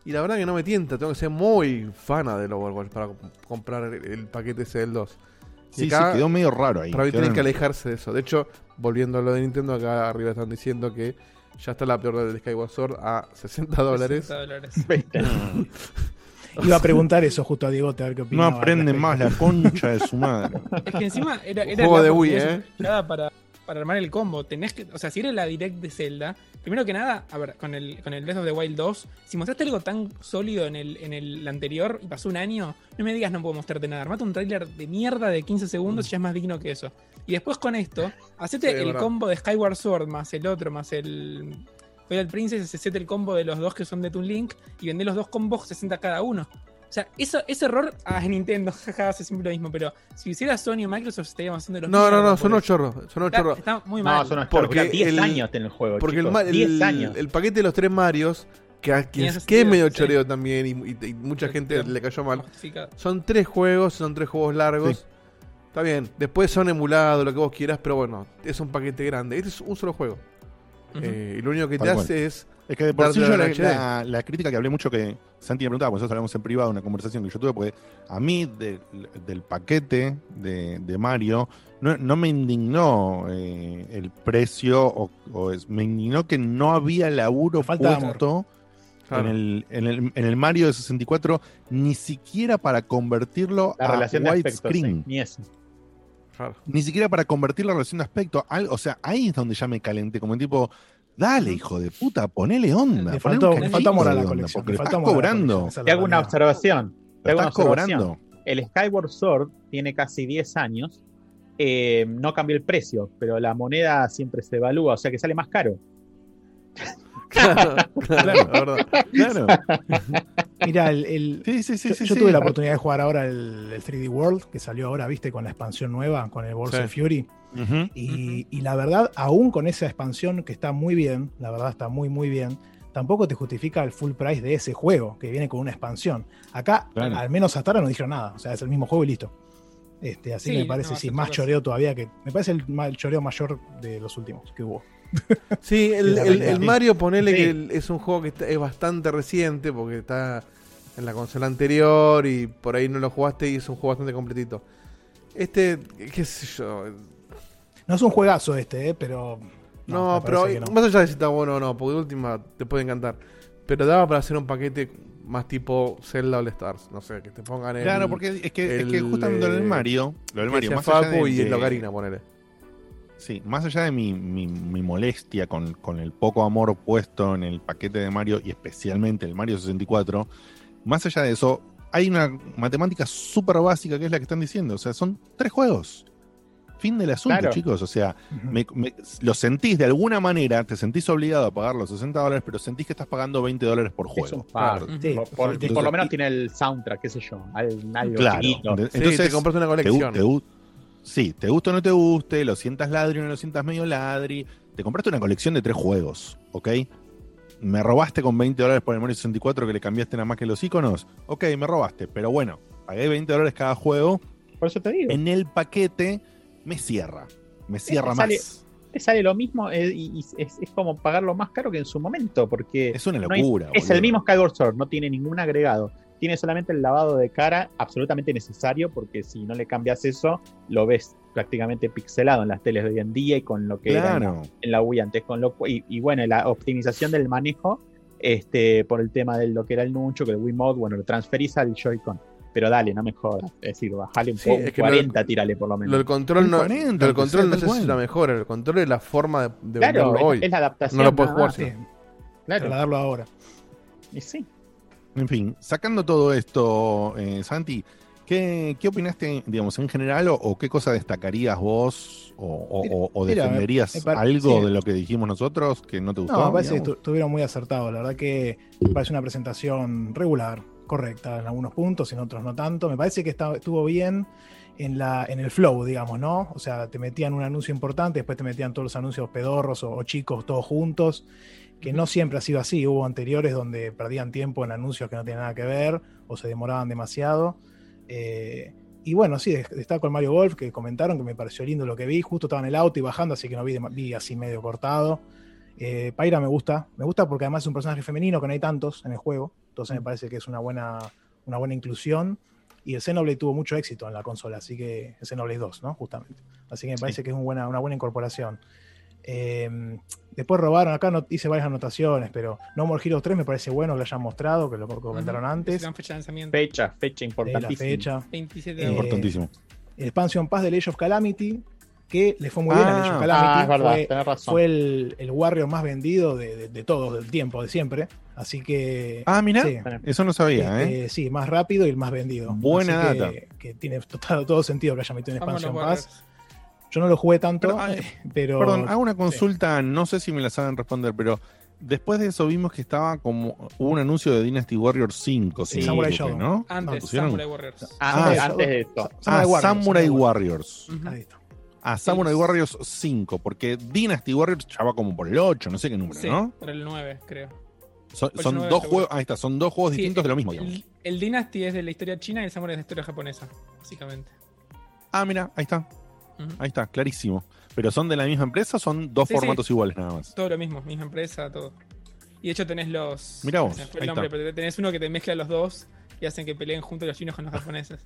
Y la verdad que no me tienta, tengo que ser muy fana del Overwatch para comprar el, el paquete ese del dos. Sí, sí, quedó medio raro ahí. Para mí Quedó tienen en- que alejarse de eso. De hecho, volviendo a lo de Nintendo, acá arriba están diciendo que ya está la peor del Skyward Sword a sesenta dólares. sesenta dólares. Iba a preguntar eso justo a Diego, a ver qué No opinaba. aprende al más la concha de su madre. Es que encima era, era Juego la de Wii, oportunidad ¿eh? superada para, para armar el combo. Tenés que, o sea, si era la direct de Zelda, primero que nada, a ver, con el, con el Breath of the Wild dos, si mostraste algo tan sólido en el, en el anterior y pasó un año, no me digas no puedo mostrarte nada. Armate un tráiler de mierda de quince segundos y ya es más digno que eso. Y después con esto, hacete Sí, el verdad. combo de Skyward Sword más el otro, más el Twilight Princess, hacete el combo de los dos que son de Toon Link y vendé los dos combos sesenta cada uno. O sea, eso, ese error, ah, es Nintendo, jaja, hace siempre lo mismo, pero si hiciera Sony o Microsoft estaríamos haciendo los No, no, no, mierda son por ocho chorros. Son ocho Está, chorros. está muy No, mal. son unos Porque porque diez el- años en el juego. Porque el, chicos, ma- diez el, años. el paquete de los tres Marios, que, a quien- Tiene ese que es sentido, medio sí. choreo también, y, y- y mucha Sí, gente sí. le cayó mal. Justificado. Son tres juegos, son tres juegos largos. Sí. Está bien, después son emulados, lo que vos quieras, pero bueno, es un paquete grande. Este es un solo juego. Ujú. Eh, y lo único que Tal te cual. hace es. Es que de por sí Darle yo la, al H D. la- la crítica que hablé mucho que Santi me preguntaba, pues nosotros hablamos en privado, una conversación que yo tuve, porque a mí de- del paquete de, de Mario no, no me indignó eh, el precio, o, o es- me indignó que no había laburo Falta de amor. puesto Claro. en, el, en, el, en el Mario de sesenta y cuatro, ni siquiera para convertirlo La a relación de aspectos, widescreen. sí, ni eso. Claro. Ni siquiera para convertir la relación de aspecto. Al- o sea, ahí es donde ya me calenté, como tipo, dale, hijo de puta, ponele onda. Le ponele faltó, un le cachito faltó amor a de la onda, colección. porque le le faltó estás amor a la cobrando. colección, esa es Te la hago una realidad. observación. Te Lo hago una estás observación. cobrando. El Skyward Sword tiene casi diez años. eh, no cambió el precio, pero la moneda siempre se evalúa, o sea que sale más caro. Claro, claro, la verdad. Claro. Mira, el, el- Sí, sí, sí, yo, sí. yo sí. tuve la oportunidad de jugar ahora el, el tres D World, que salió ahora, viste, con la expansión nueva, con el Balls Sí. of Fury. Ujú. Y, y la verdad, aún con esa expansión que está muy bien, la verdad está muy, muy bien, tampoco te justifica el full price de ese juego, que viene con una expansión. Acá, Claro. al menos hasta ahora no dijeron nada, o sea, es el mismo juego y listo. Este, así Sí, que me parece, no, sí, hace más pocas- choreo todavía que. Me parece el, ma- el choreo mayor de los últimos que hubo. Sí, el, la el- realidad. el Mario, ponele Sí. que el- es un juego que está- es bastante reciente porque está en la consola anterior y por ahí no lo jugaste y es un juego bastante completito. Este, qué sé yo. No es un juegazo este, eh, pero. No, me pero parece que no. más allá de si está bueno o no, porque de última te puede encantar. Pero daba para hacer un paquete más tipo Zelda All Stars. No sé, que te pongan el. Claro, porque es que, es que el, justamente lo del eh, Mario, lo del que Mario, sea más allá Facu de, y el de- Ocarina, ponele. sí, más allá de mi, mi, mi molestia con, con el poco amor puesto en el paquete de Mario y especialmente el Mario sesenta y cuatro, más allá de eso, hay una matemática súper básica que es la que están diciendo. O sea, son tres juegos. Fin del asunto, Claro. chicos. O sea, Ujú. me- me- lo sentís de alguna manera, te sentís obligado a pagar los sesenta dólares, pero sentís que estás pagando veinte dólares por Es juego. un par. Ujú. Sí, Por, por- sí, por lo menos y- tiene el soundtrack, qué sé yo. al- Algo Claro. chiquito. De- Sí, Entonces, te compraste una te, gu- colección. te gu- sí, te gusta o no te guste, lo sientas ladri o no lo sientas medio ladri, te compraste una colección de tres juegos, ¿ok? Me robaste con veinte dólares por el Mario sesenta y cuatro que le cambiaste nada más que los iconos. Ok, me robaste, pero bueno, pagué veinte dólares cada juego. Por eso te digo. En el paquete me cierra, me cierra sale- más. Te sale lo mismo eh, y, y es, es como pagarlo más caro que en su momento, porque Es una no hay- locura. es boludo. el mismo Skyward Sword, no tiene ningún agregado. Tiene solamente el lavado de cara, absolutamente necesario, porque si no le cambias eso, lo ves prácticamente pixelado en las teles de hoy en día y con lo que era en la, Claro. en la Wii antes. Con lo, cu- y, y bueno, la optimización del manejo, este, por el tema de lo que era el Nunchuk, el Wiimote, bueno, lo transferís al Joy-Con. Pero dale, no me jodas. Es decir, bajale un Sí, poco, es que cuarenta, tírale por lo Lo menos. del control Un no, cuarenta, lo del aunque control sea, no tal sé si es cual. la mejor. El control es la forma de, de Claro, venderlo es, hoy. es la adaptación. No lo puedes nada jugar más. sin- Sí, Claro, trasladarlo ahora. y sí. En fin, sacando todo esto, eh, Santi, ¿qué, qué opinaste, digamos, en general, o, o qué cosa destacarías vos, o, o- Mira, o- o mira, defenderías me par- algo sí. de lo que dijimos nosotros que no te gustó? No, me parece que digamos? estu- estuvieron muy acertados. La verdad que me parece una presentación regular, correcta en algunos puntos, en otros no tanto. Me parece que está- estuvo bien en, la, en el flow, digamos, ¿no? O sea, te metían un anuncio importante, después te metían todos los anuncios pedorros o, o chicos todos juntos, que no siempre ha sido así. Hubo anteriores donde perdían tiempo en anuncios que no tenían nada que ver o se demoraban demasiado. Eh, y bueno, sí, des- destaco el Mario Golf, que comentaron que me pareció lindo lo que vi. Justo estaba en el auto y bajando, así que no vi, de- vi así medio cortado. Eh, Pyra me gusta, me gusta porque además es un personaje femenino que no hay tantos en el juego, entonces me parece que es una buena, una buena inclusión. Y el Xenoblade tuvo mucho éxito en la consola, así que el Xenoblade dos, ¿no? Justamente. Así que me parece sí. que es una buena, una buena incorporación. Eh, después robaron, acá no, hice varias anotaciones, pero No More Heroes tres me parece bueno que lo hayan mostrado, que lo comentaron uh-huh. antes. Fecha de lanzamiento. Fecha, fecha importantísima. La fecha. veintisiete Eh, de importantísimo. El Expansion Pass de Age of Calamity, que le fue muy bien ah, a Age of Calamity. Ah, es verdad, fue, tenés razón. fue el, el Warrior más vendido de, de, de todos, del tiempo, de siempre. Así que. Ah, mira, sí. eso no sabía, este, ¿eh? Sí, más rápido y el más vendido. Buena Así data. Que, que tiene todo, todo sentido que haya metido un Expansion Vámonos, Pass. Yo no lo jugué tanto, pero, ay, pero. Perdón, hago una consulta, sí. No sé si me la saben responder, pero después de eso vimos que estaba como. Hubo un anuncio de Dynasty Warriors cinco, sí, sí, Samurai Shodown, ¿no? Antes, ¿No Samurai Warriors. Ah, ah, antes de esto. Ah, Samurai Samurai Warriors. Warriors. Uh-huh. Ahí está. A Samurai Warriors cinco, porque Dynasty Warriors ya va como por el ocho, no sé qué número, sí, ¿no? por el nueve, creo. Son, por son el nueve dos seguro. juegos, ahí está, son dos juegos sí, distintos el, de lo mismo, el, digamos. El Dynasty es de la historia china y el Samurai es de la historia japonesa, básicamente. Ah, mira, ahí está. Uh-huh. Ahí está, clarísimo. ¿Pero son de la misma empresa o son dos sí, formatos sí. iguales nada más? Todo lo mismo, misma empresa, todo. Y de hecho tenés los... Mirá vos, se fue ahí el nombre, está. pero tenés uno que te mezcla los dos y hacen que peleen juntos los chinos con los japoneses.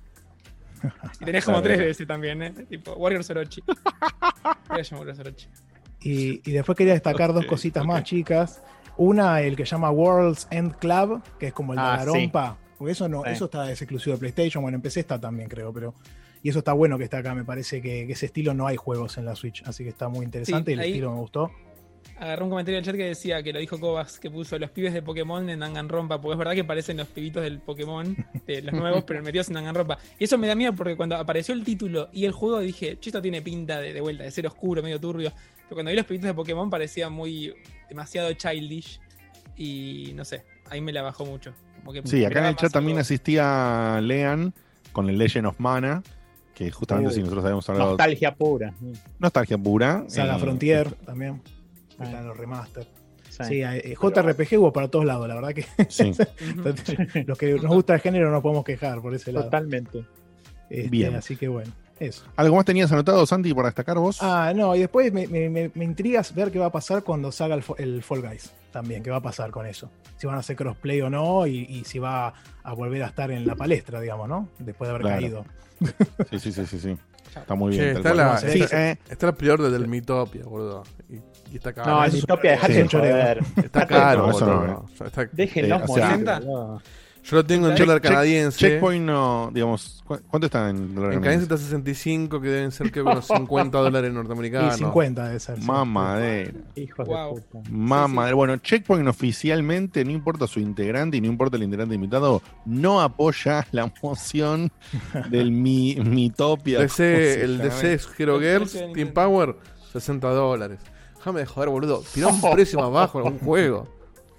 Y tenés como Claro. tres de ese también, ¿eh? Tipo Warriors Orochi. Voy a llamar Warriors Orochi. Y, y después quería destacar okay, dos cositas okay. más chicas. Una, el que se llama World's End Club, que es como el de Ah, la rompa. sí. Porque eso no, sí. eso está, es exclusivo de PlayStation. Bueno, en P C está también, creo, pero. Y eso está bueno que está acá. Me parece que, que ese estilo no hay juegos en la Switch. Así que está muy interesante Sí, y el ahí- estilo me gustó. Agarró un comentario del chat que decía que lo dijo Kovacs, que puso los pibes de Pokémon en Danganronpa, porque es verdad que parecen los pibitos del Pokémon, de los nuevos, pero metidos en Danganronpa. Y eso me da miedo porque cuando apareció el título y el juego dije, che, esto tiene pinta de, de vuelta, de ser oscuro, medio turbio. Pero cuando vi los pibitos de Pokémon parecía muy demasiado childish y no sé, ahí me la bajó mucho. Como que Sí, acá en esperaba el más chat también algo. asistía Lean con el Legend of Mana, que justamente Uh, si nosotros habíamos hablado. Nostalgia pura. Nostalgia pura. Saga eh, Frontier también. Ah. Están los remaster. Sí. Sí, eh, J R P G hubo para todos lados, la verdad que. Sí. Ujú. Los que nos gusta el género no podemos quejar por ese lado. Totalmente. Este, Bien. Así que bueno, eso. ¿Algo más tenías anotado, Santi, para destacar vos? Ah, no, y después me, me, me, me intrigas ver qué va a pasar cuando salga el, fo- el Fall Guys también, qué va a pasar con eso. Si van a hacer crossplay o no, y, y si va a volver a estar en la palestra, digamos, ¿no? Después de haber Claro. caído. Sí, sí, sí, sí, sí. Está muy Che, bien. tal está, cual. la, Vamos a decir, está, eh, está el peor del Mitopia, boludo. Y, y está caro. No, eso el es Utopia, un- dejate sí, de un choreo. joder. Está caro, No, eso no, boludo. O sea, está- Déjenlos Eh, o sea, morir. Ah, boludo. yo lo tengo en Check- dólar check- canadiense. Checkpoint no, digamos, ¿cu- ¿cuánto está en dólar En canadiense está sesenta y cinco, que deben ser que unos cincuenta dólares Y norteamericanos. cincuenta debe ser. sí. Mamadera. Hijos Wow. de puta. Mamadera. Bueno, Checkpoint oficialmente, no importa su integrante y no importa el integrante invitado, no apoya la moción del mi, Mitopia. D C, ¿cómo se el llama? D C Hero El Girls, precio de Team Nintendo. Power, sesenta dólares. Déjame de joder, boludo. Tirá un precio más bajo en algún juego.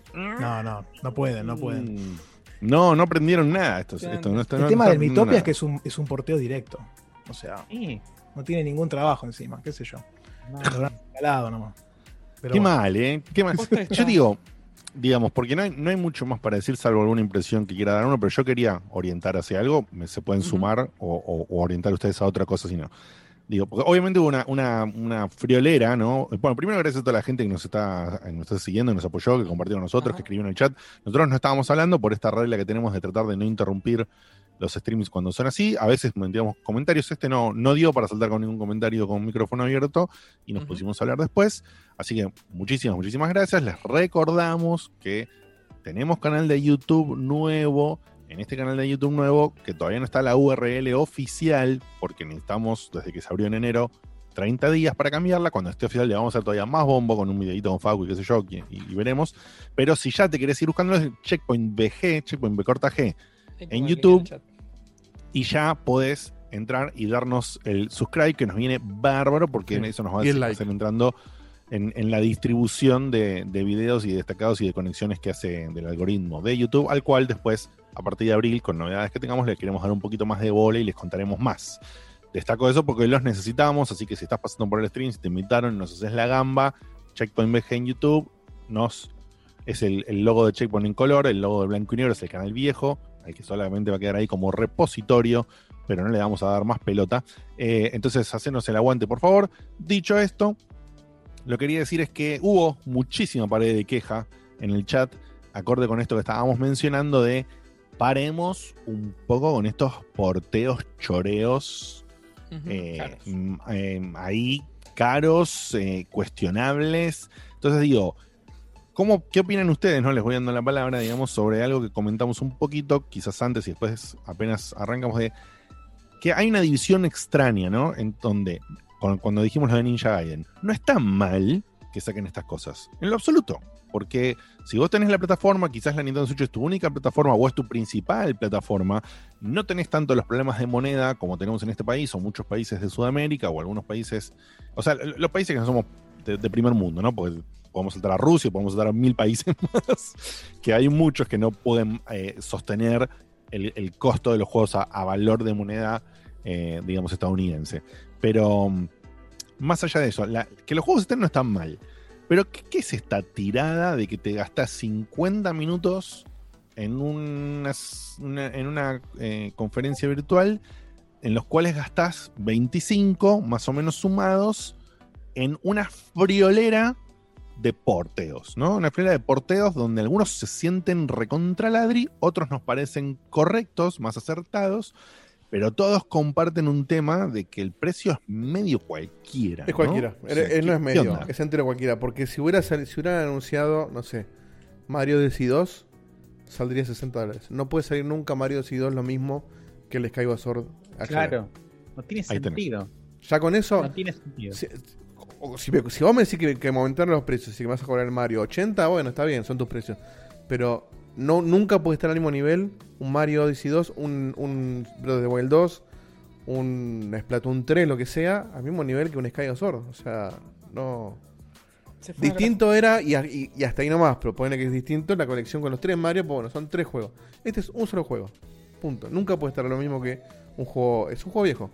No, no, no pueden, no pueden. Mm. No, no aprendieron nada. Esto, esto, no está- El no tema está del aprendiendo Mitopia nada. es que es un, es un porteo directo. O sea, Sí. no tiene ningún trabajo encima, qué sé yo. No. Lo habrán instalado nomás. Pero Qué bueno. mal, ¿eh? Qué mal. Posta está- Yo digo, digamos, porque no hay, no hay mucho más para decir, salvo alguna impresión que quiera dar uno, pero yo quería orientar hacia algo, me, se pueden Ujú. sumar o, o- o orientar ustedes a otra cosa, si no. Digo, porque obviamente hubo una, una, una friolera, ¿no? Bueno, primero gracias a toda la gente que nos está, nos está siguiendo, que nos apoyó, que compartió con nosotros, Ajá. que escribió en el chat. Nosotros no estábamos hablando por esta regla que tenemos de tratar de no interrumpir los streams cuando son así. A veces metíamos comentarios. Este no, no dio para saltar con ningún comentario con micrófono abierto y nos Ujú. pusimos a hablar después. Así que muchísimas, muchísimas gracias. Les recordamos que tenemos canal de YouTube nuevo. En este canal de YouTube nuevo, que todavía no está la U R L oficial, porque necesitamos, desde que se abrió en enero, treinta días para cambiarla. Cuando esté oficial le vamos a hacer todavía más bombo con un videito con Facu y qué sé yo, y, y veremos. Pero si ya te querés ir buscando es Checkpoint B G, Checkpoint B corta G, Ahí en pongo el YouTube. link en el chat. y ya podés entrar y darnos el subscribe, que nos viene bárbaro, porque Sí. eso nos va a Y el hacer like. hacer entrando en, en la distribución de, de videos y destacados y de conexiones que hace del algoritmo de YouTube, al cual después, a partir de abril, con novedades que tengamos, le queremos dar un poquito más de bola y les contaremos más. Destaco eso porque los necesitamos, así que si estás pasando por el stream, si te invitaron, nos haces la gamba, Checkpoint B G en YouTube, nos es el, el logo de Checkpoint en color, el logo de blanco y negro es el canal viejo, el que solamente va a quedar ahí como repositorio, pero no le vamos a dar más pelota. Eh, entonces, hacenos el aguante, por favor. Dicho esto, lo que quería decir es que hubo muchísima pared de queja en el chat, acorde con esto que estábamos mencionando de paremos un poco con estos porteos choreos Ujú, eh, caros. m- eh, ahí caros, eh, cuestionables. Entonces digo, ¿cómo, ¿qué opinan ustedes? No les voy dando la palabra, digamos, sobre algo que comentamos un poquito, quizás antes y después apenas arrancamos de que hay una división extraña, ¿no? En donde, cu- cuando dijimos lo de Ninja Gaiden, no está mal que saquen estas cosas, en lo absoluto. Porque si vos tenés la plataforma, quizás la Nintendo Switch es tu única plataforma o es tu principal plataforma, no tenés tanto los problemas de moneda como tenemos en este país o muchos países de Sudamérica o algunos países, o sea, l- los países que no somos de, de primer mundo, ¿no? Porque podemos saltar a Rusia, podemos saltar a mil países más, que hay muchos que no pueden eh, sostener el, el costo de los juegos a, a valor de moneda, eh, digamos, estadounidense. Pero mm, más allá de eso, la- que los juegos estén no están mal. Pero ¿qué, qué es esta tirada de que te gastas cincuenta minutos en una, s- una- en una eh, conferencia virtual en los cuales gastás veinticinco más o menos sumados en una friolera de porteos, ¿no? Una friolera de porteos donde algunos se sienten recontra ladri, otros nos parecen correctos, más acertados, pero todos comparten un tema de que el precio es medio cualquiera. Es cualquiera, ¿no? O sea, eh, eh, no ¿qué- es qué medio, onda? es entero cualquiera. Porque si hubiera sal- si hubieran anunciado, no sé, Mario Odyssey dos, saldría sesenta dólares. No puede salir nunca Mario Odyssey dos lo mismo que el Skyward Sword H D. Claro, no tiene Ahí tenés. sentido. Ya con eso, No tiene sentido. si, o si me- si vos me decís que, que me aumentaron los precios y que me vas a cobrar el Mario ochenta, bueno, está bien, son tus precios. Pero no, nunca puede estar al mismo nivel un Mario Odyssey dos, un, un Breath of the Wild dos, un Splatoon tres, lo que sea, al mismo nivel que un Skyward Sword. O sea, no... Se fue una Distinto era, y, a- y- y hasta ahí nomás, pero pone que es distinto la colección con los tres Mario, pues bueno, son tres juegos. Este es un solo juego. Punto. Nunca puede estar lo mismo que un juego. Es un juego viejo.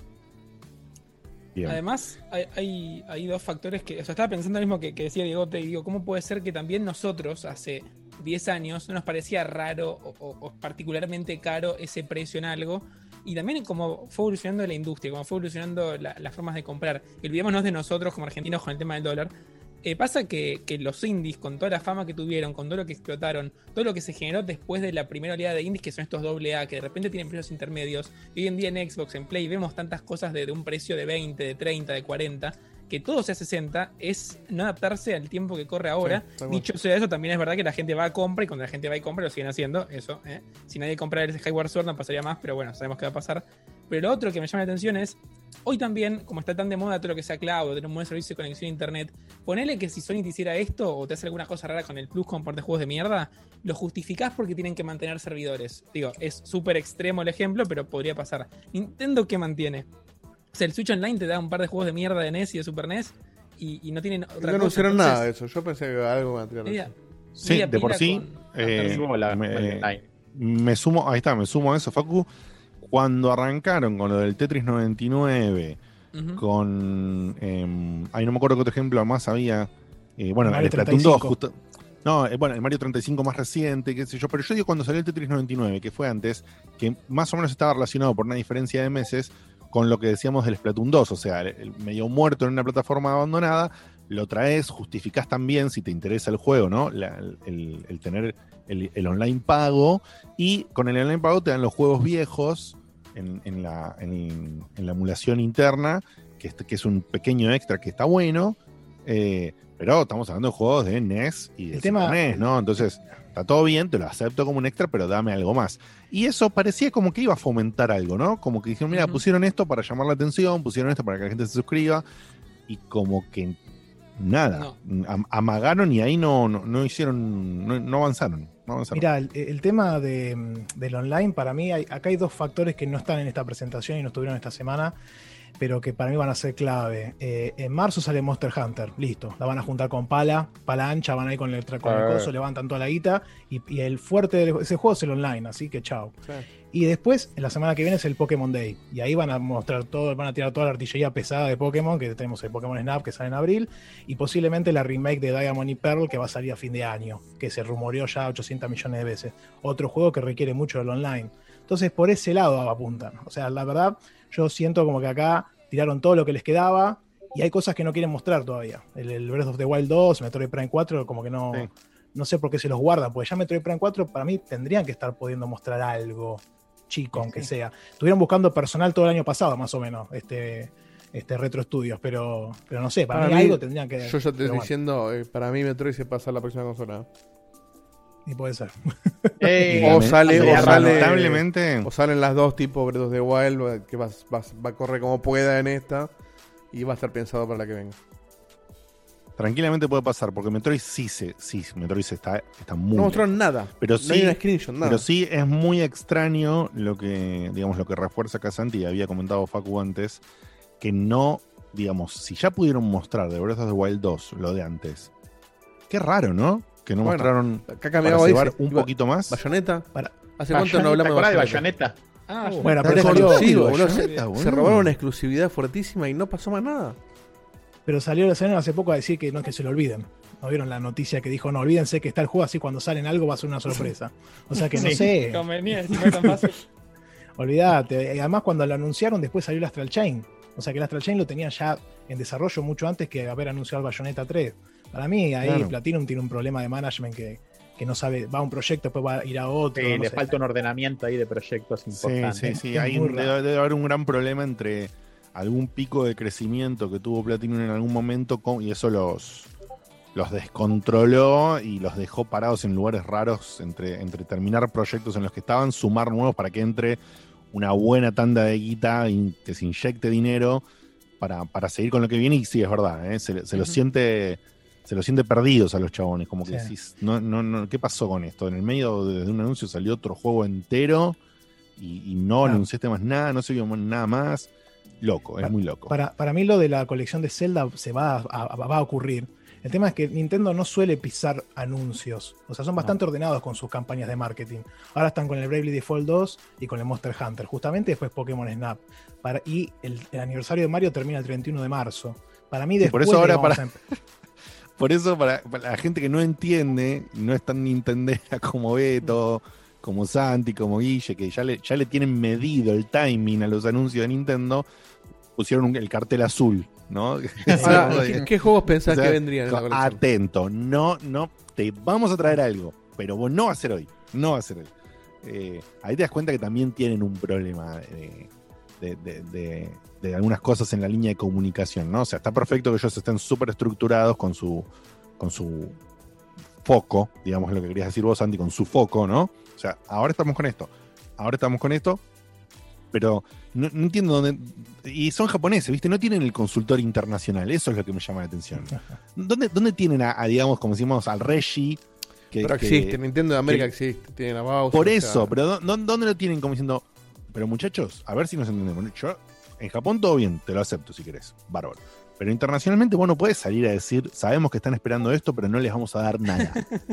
Bien. Además, hay, hay, hay dos factores que. O sea, estaba pensando lo mismo que, que decía Diego, te digo, ¿cómo puede ser que también nosotros, hace diez años, no nos parecía raro o, o- o particularmente caro ese precio en algo? Y también como fue evolucionando la industria, como fue evolucionando la- las formas de comprar. Y olvidémonos de nosotros como argentinos con el tema del dólar. Eh, pasa que, que los indies, con toda la fama que tuvieron, con todo lo que explotaron, todo lo que se generó después de la primera oleada de indies, que son estos doble A, que de repente tienen precios intermedios, y hoy en día en Xbox, en Play, vemos tantas cosas de, de un precio de veinte, de treinta, de cuarenta, que todo sea sesenta, es no adaptarse al tiempo que corre ahora. Sí, tal cual. Dicho sea eso, también es verdad que la gente va a compra, y cuando la gente va y compra, lo siguen haciendo, eso. ¿eh? Si nadie compra el Skyward Sword no pasaría más, pero bueno, sabemos qué va a pasar. Pero lo otro que me llama la atención es, hoy también, como está tan de moda todo lo que sea cloud, tener un buen servicio de conexión a internet, ponele que si Sony te hiciera esto o te hace alguna cosa rara con el Plus con parte de juegos de mierda, lo justificás porque tienen que mantener servidores. Digo, es súper extremo el ejemplo, pero podría pasar. Nintendo, ¿qué mantiene? O sea, el Switch Online te da un par de juegos de mierda de N E S y de Super N E S y, y no tienen otra No cosa. anunciaron Entonces, nada de eso. Yo pensé que algo me iba a media- Sí, media de por pila sí, con- eh, Perdimos la- me, el online. me sumo, ahí está, me sumo a eso, Facu. Cuando arrancaron con lo del Tetris noventa y nueve, Ujú. con. Eh, ahí no me acuerdo qué otro ejemplo más había. Eh, bueno, Mario el Splatoon dos, treinta y cinco. justo. No, eh, bueno, el Mario treinta y cinco más reciente, qué sé yo. Pero yo digo cuando salió el Tetris noventa y nueve, que fue antes, que más o menos estaba relacionado por una diferencia de meses con lo que decíamos del Splatoon dos. O sea, el, el medio muerto en una plataforma abandonada, lo traes, justificás también si te interesa el juego, ¿no? La- el, el tener el, el online pago. Y con el online pago te dan los juegos viejos en, en la, en, en la emulación interna, que, es- que es un pequeño extra que está bueno. eh, pero estamos hablando de juegos de N E S y de El tema- Super N E S, ¿no? Entonces, está todo bien, te lo acepto como un extra, pero dame algo más. Y eso parecía como que iba a fomentar algo, ¿no? Como que dijeron, mira, Ujú. pusieron esto para llamar la atención, pusieron esto para que la gente se suscriba, y como que nada, am- amagaron y ahí no, no, no hicieron, no, no avanzaron. No avanzaron. Mira, el, el tema de, del online, para mí, hay, acá hay dos factores que no están en esta presentación y no estuvieron esta semana, pero que para mí van a ser clave. Eh, en marzo sale Monster Hunter, listo. La van a juntar con pala, pala ancha, van a ir con el, con el Ah. coso, levantan toda la guita, y, y el fuerte de ese juego es el online, así que chao. Sí. Y después, en la semana que viene, es el Pokémon Day. Y ahí van a mostrar todo, van a tirar toda la artillería pesada de Pokémon, que tenemos el Pokémon Snap que sale en abril, y posiblemente la remake de Diamond y Pearl que va a salir a fin de año, que se rumoreó ya ochocientos millones de veces. Otro juego que requiere mucho del online. Entonces, por ese lado apuntan. O sea, la verdad, yo siento como que acá tiraron todo lo que les quedaba y hay cosas que no quieren mostrar todavía. El, el Breath of the Wild dos, Metroid Prime cuatro, como que no, Sí. no sé por qué se los guardan, porque ya Metroid Prime cuatro para mí tendrían que estar pudiendo mostrar algo chico, Sí, aunque sí. sea. Estuvieron buscando personal todo el año pasado, más o menos, este, este Retro Studios, pero, pero no sé, para, Para mí, mí, algo tendrían que... Yo ya te pero estoy bueno, diciendo, eh, para mí Metroid se pasa a la próxima consola. y puede ser. Ey, O sale- o sale- lamentablemente, O salen las dos tipo Breath of the Wild, que vas- vas- va a correr como pueda en esta y va a estar pensado para la que venga. tranquilamente puede pasar, porque Metroid sí se, sí, Metroid se está, está muy No bien. mostraron nada. Pero no hay sí- una screenshot, nada. Pero sí es muy extraño lo que, digamos, lo que refuerza acá Santi, y había comentado Facu antes, que no, digamos, si ya pudieron mostrar de Breath of the Wild dos lo de antes, qué raro, ¿no? Que no Bueno, mostraron Acá para cambiaba llevar dice, un iba- poquito más. Bayonetta. Para- ¿Hace Bayonetta, cuánto no hablamos ¿te acordás de Bayonetta? Bayonetta? Ah, Uh, Bueno, Tan pero salió, exclusivo, Bayonetta, boludo. Se- boludo. Se robaron una exclusividad fuertísima y no pasó más nada. pero salió salieron hace poco a decir que no es que se lo olviden. ¿No vieron la noticia que dijo, no, olvídense que está el juego, así cuando salen algo va a ser una sorpresa? O sea que no Sí. sé, convenía, si fue tan fácil. olvídate. Y además cuando lo anunciaron después salió el Astral Chain. O sea que el Astral Chain lo tenían ya en desarrollo mucho antes que haber anunciado el Bayonetta tres. Para mí ahí Claro. Platinum tiene un problema de management que, que no sabe, va a un proyecto, después va a ir a otro. Sí, no le sé. falta un ordenamiento ahí de proyectos Sí, importantes. sí, sí. Es Hay muy un- raro. debe, debe haber un gran problema entre algún pico de crecimiento que tuvo Platinum en algún momento con- y eso los, los descontroló y los dejó parados en lugares raros entre, entre terminar proyectos en los que estaban, sumar nuevos para que entre una buena tanda de guita y que se inyecte dinero para, para seguir con lo que viene. Y sí, es verdad, ¿eh? se, se lo Ujú. siente... Se los siente perdidos a los chabones, como que Sí. decís, no, no, no, ¿qué pasó con esto? En el medio de, de un anuncio salió otro juego entero y, y no Claro. anunciaste más nada, no se vio más- nada más. Loco, es Pa- muy loco. Para, para mí lo de la colección de Zelda se va a, a- va a ocurrir. El tema es que Nintendo no suele pisar anuncios. O sea, son bastante ordenados con sus campañas de marketing. Ahora están con el Bravely Default dos y con el Monster Hunter. Justamente después Pokémon Snap. Para, y el, el aniversario de Mario termina el treinta y uno de marzo. Para mí Sí, después por eso le ahora vamos para- a em- Por eso, para, para la gente que no entiende, no es tan nintendera como Beto, como Santi, como Guille, que ya le, ya le tienen medido el timing a los anuncios de Nintendo, pusieron un- el cartel azul, ¿no? Ahora, Eso, ¿qué, qué juegos pensás o sea, que vendrían en la colección? Atento, no, no, te vamos a traer algo, pero vos no va a ser hoy, no va a ser hoy. Eh, ahí te das cuenta que también tienen un problema eh, de, de- de- de algunas cosas en la línea de comunicación, ¿no? O sea, está perfecto que ellos estén súper estructurados con su, con su foco, digamos lo que querías decir vos, Santi, con su foco, ¿no? O sea, ahora estamos con esto, ahora estamos con esto, pero no, no entiendo dónde. Y son japoneses, ¿viste? No tienen el consultor internacional, eso es lo que me llama la atención. ¿Dónde, dónde tienen a, a, digamos, como decimos, al Reggie? Que, Pero que- existe, Nintendo de América que- existe, tienen a Bowser. por o sea, eso, pero ¿dó- dó- ¿dónde lo tienen como diciendo? Pero muchachos, a ver si nos entendemos. Yo, en Japón todo bien, te lo acepto si querés, bárbaro. Pero internacionalmente vos no puedes salir a decir, sabemos que están esperando esto, pero no les vamos a dar nada.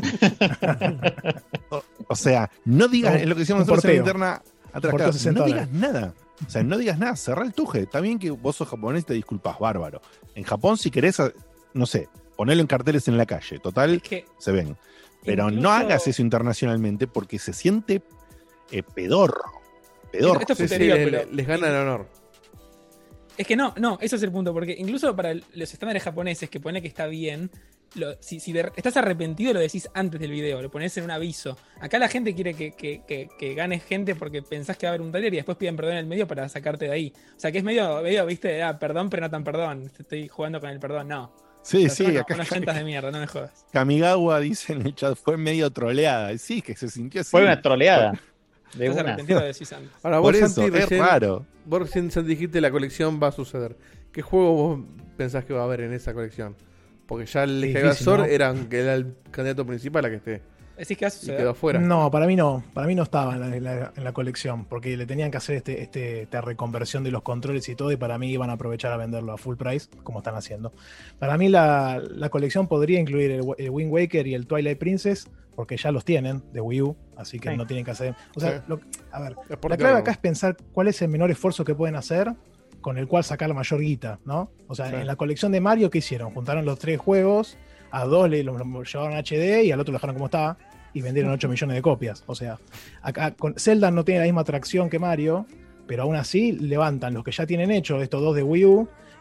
o, o sea, no digas, Un- es lo que decíamos un nosotros en la porteo. interna atrás, porteo claro, sesenta no dólares. digas nada. O sea, no digas nada, cerrá el tuje. Está bien que vos sos japonés y te disculpas, bárbaro. En Japón, si querés, no sé, ponelo en carteles en la calle, total, Es que se ven. Pero incluso- no hagas eso internacionalmente porque se siente eh, pedorro. Pedorro. Esto es sí, sí, putería, les, pero- les gana el honor. Es que no, no, ese es el punto, porque incluso para los estándares japoneses, que pone que está bien, lo- si, si de- estás arrepentido lo decís antes del video, lo pones en un aviso. Acá la gente quiere que, que, que, que ganes gente porque pensás que va a haber un trailer y después piden perdón en el medio para sacarte de ahí. O sea que es medio, medio viste, ah, perdón, pero no tan perdón. Estoy jugando con el perdón, no. Sí, Pero sí, son acá unos llantas de mierda, no me jodas. Kamigawa dice en el chat, fue medio troleada. Y sí, que se sintió así. Fue una troleada. De Estás una. arrepentido lo decís antes. Ahora, Por vos, eso, Santi, es recién, raro. vos recién Santi, dijiste la colección va a suceder. ¿Qué juego vos pensás que va a haber en esa colección? Porque ya el Difícil, Heavasor ¿no? era, que era el candidato principal a que esté. Decís que va a Y suceder. quedó fuera. No, para mí no. Para mí no estaba en la, en la- en la colección, porque le tenían que hacer este, este, esta reconversión de los controles y todo, y para mí iban a aprovechar a venderlo a full price, como están haciendo. Para mí la, la colección podría incluir el, el Wind Waker y el Twilight Princess, porque ya los tienen de Wii U, así que Sí. no tienen que hacer... O sea, Sí. lo- a ver, Es por la qué clave no. acá es pensar cuál es el menor esfuerzo que pueden hacer con el cual sacar la mayor guita, ¿no? O sea, Sí. en la colección de Mario, ¿qué hicieron? Juntaron los tres juegos, a dos le lo, lo llevaron a H D y al otro lo dejaron como estaba y vendieron ocho millones de copias. O sea, acá con Zelda no tiene la misma atracción que Mario, pero aún así levantan los que ya tienen hecho, estos dos de Wii U,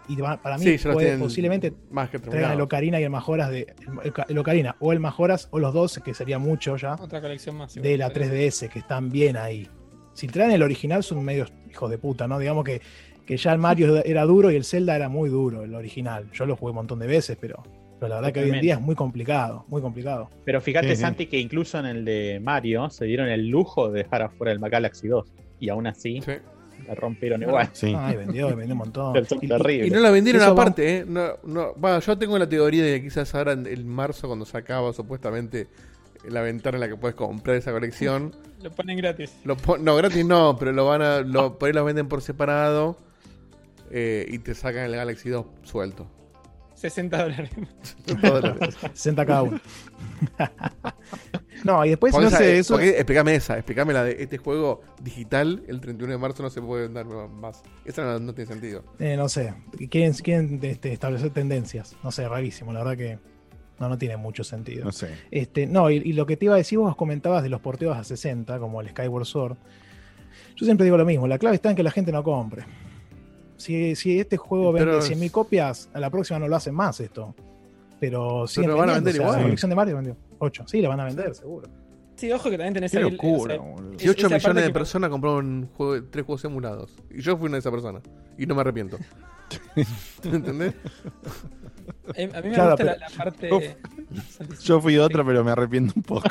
Y va- para mí Sí, ya los puede tienen posiblemente más que traigan el terminado. Ocarina y el Majoras de el, el Ocarina o el Majoras o los dos, que sería mucho ya, Otra colección más. de la tres D S, que están bien ahí. Si traen el original son medios hijos de puta, ¿no? Digamos que, que ya el Mario era duro y el Zelda era muy duro, el original. Yo lo jugué un montón de veces, pero, pero la verdad que hoy en Totalmente. día es muy complicado, muy complicado. Pero fíjate, Sí, sí. Santi, que incluso en el de Mario se dieron el lujo de dejar afuera el Galaxy dos. Y aún así Sí. la rompieron igual. Sí. Ay, vendió, vendió un montón. Son Y- y- terribles. Y no la vendieron Eso aparte, ¿eh? No, no, bueno, yo tengo la teoría de que quizás ahora en, en marzo, cuando se acaba supuestamente la ventana en la que puedes comprar esa colección, Lo ponen gratis. lo pon- no, gratis no, pero lo van a, lo, por ahí lo venden por separado eh, y te sacan el Galaxy dos suelto. sesenta dólares. sesenta cada uno. No, y después Porque no esa- sé, eh, eso. porque- explícame esa, explícame la de este juego digital, el treinta y uno de marzo no se puede vender más. Esa no, no tiene sentido. Eh, no sé, quieren, quieren este, establecer tendencias. No sé, rarísimo, la verdad que no, no tiene mucho sentido. No sé. Este, no, y, y lo que te iba a decir, vos comentabas de los porteos a sesenta, como el Skyward Sword. Yo siempre digo lo mismo, la clave está en que la gente no compre. Si, si este juego Pero vende es- cien mil copias, a la próxima no lo hacen más esto. Pero siguen lo van a vendiendo, vender o sea, igual. La colección de Mario vendió ocho. Sí, la van a vender, seguro. Sí, ojo que también tenés Qué ahí el- locura, o sea, boludo. Si ocho esa parte millones de que- personas compraron un juego, tres juegos emulados. Y yo fui una de esas personas. Y no me arrepiento. ¿Entendés? eh, a mí me Claro, gusta la, pero- la parte. Uf. Santi, Yo fui sí. otra, pero me arrepiento un poco.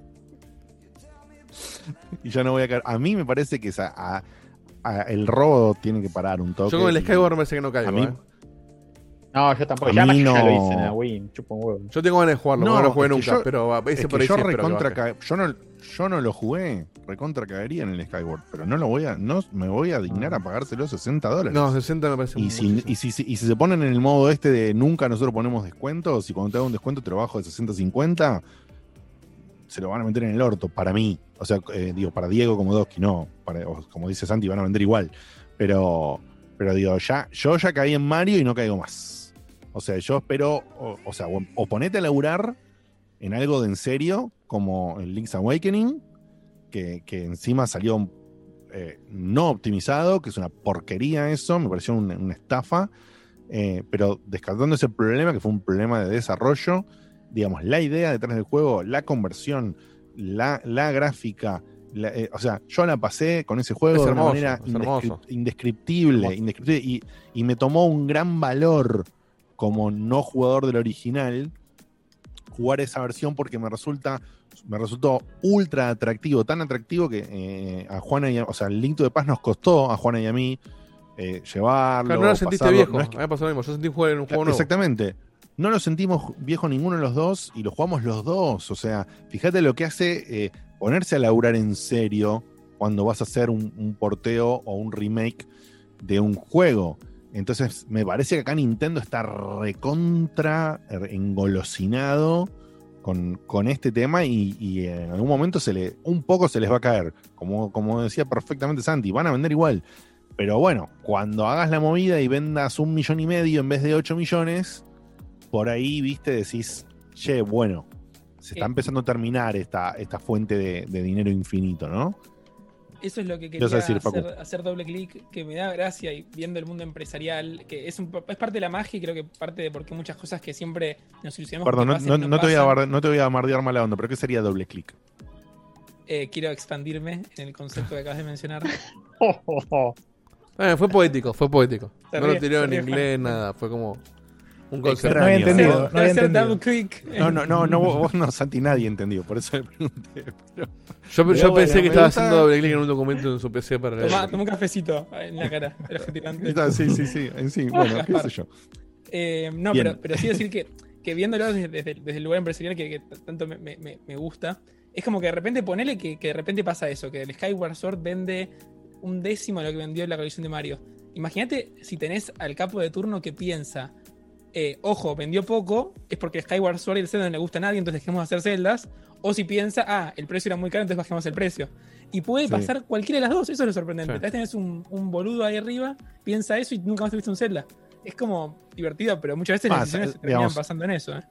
Y ya no voy a caer. A mí me parece que esa, a- a- el robo tiene que parar un toque. Yo con el y- Skyward me parece que no caigo. A mí- ¿eh? No, yo tampoco. A Ya, mí ya no. lo hice en la Wii, me chupa un huevo. Yo tengo ganas de jugarlo, No, no, no lo jugué es que nunca, yo- pero a- ese Es por que ahí yo sí espero que recontra baje. ca- yo no yo no lo jugué, recontra caería en el Skyward, pero no lo voy a no me voy a dignar a pagárselo sesenta dólares. No, sesenta me parece y si, muchísimo. y, si, si- y si se ponen en el modo este de nunca nosotros ponemos descuentos, y cuando te hago un descuento te lo bajo de sesenta a cincuenta, se lo van a meter en el orto, para mí. O sea, eh, digo, para Diego como Doski, no. Para, o como dice Santi, van a vender igual. Pero, pero digo, ya, yo ya caí en Mario y no caigo más. O sea, yo espero, o, o sea, o, o ponete a laburar en algo de en serio, como el Link's Awakening, que, que encima salió eh, no optimizado, que es una porquería eso, me pareció una, una estafa. Eh, pero descartando ese problema, que fue un problema de desarrollo, digamos, la idea detrás del juego, la conversión, la, la gráfica, la, eh, o sea, yo la pasé con ese juego Es de hermoso, una manera es hermoso. indescrip- indescriptible, Hermoso. indescriptible y, y me tomó un gran valor como no jugador del original jugar esa versión, porque me resulta me resultó ultra atractivo, tan atractivo que eh, a Juana y a, o sea, el Link to the Past nos costó a Juana y a mí eh, llevarlo, Claro, no lo sentiste pasarlo. viejo. No es que- A mí me pasó lo mismo. Yo sentí jugar en un juego nuevo. Exactamente. No lo sentimos viejo ninguno de los dos y lo jugamos los dos. O sea, fíjate lo que hace eh, ponerse a laburar en serio cuando vas a hacer un, un porteo o un remake de un juego. Entonces, me parece que acá Nintendo está recontra engolosinado con, con este tema y, y en algún momento se le, un poco se les va a caer. Como, como decía perfectamente Santi, van a vender igual. Pero bueno, cuando hagas la movida y vendas un millón y medio en vez de ocho millones, por ahí, viste, decís, che, bueno, se está Eh. empezando a terminar esta, esta fuente de, de dinero infinito, ¿no? Eso es lo que ¿Qué quería vas a decir, Facu? hacer, hacer doble clic, que me da gracia y viendo el mundo empresarial, que es, un, es parte de la magia y creo que parte de por qué muchas cosas que siempre nos ilusionamos Perdón, que no, pasen, no- no no te voy a pasan. bar- no te voy a mardear mala onda, pero ¿qué sería doble clic? Eh, quiero expandirme en el concepto que acabas de mencionar. Eh, fue poético, fue poético. Se no ríe, lo tiró se en ríe, inglés, Juan. nada. Fue como un concepto. No había Extraño. entendido, no Quiero había hacer entendido. double click. No, no, no, no, vos, vos no, Santi, nadie entendió, por eso le pregunté. Pero- Yo, Pero yo bueno, pensé que me estaba gusta- haciendo doble clic en un documento en su P C para leer. Toma, toma un cafecito en la cara. El ojo tirante. Está, sí, sí, sí, en sí, bueno, qué sé yo. Eh, no, Bien. pero, pero sí decir que, que viéndolo desde, desde- desde el lugar empresarial que, que t- tanto me, me- me- me gusta, es como que de repente ponele que, que de repente pasa eso, que el Skyward Sword vende un décimo de lo que vendió la colección de Mario. Imagínate si tenés al capo de turno que piensa, eh, ojo, vendió poco, es porque Skyward Sword y el Zelda no le gusta a nadie, entonces dejemos de hacer celdas, o si piensa, ah, el precio era muy caro, entonces bajemos el precio. Y puede Sí. pasar cualquiera de las dos, eso es lo sorprendente. Sí. Tal vez tenés un, un boludo ahí arriba, piensa eso y nunca más te viste un Zelda. Es como divertido, pero muchas veces Ah, las decisiones eh, se terminan digamos, pasando en eso. ¿eh?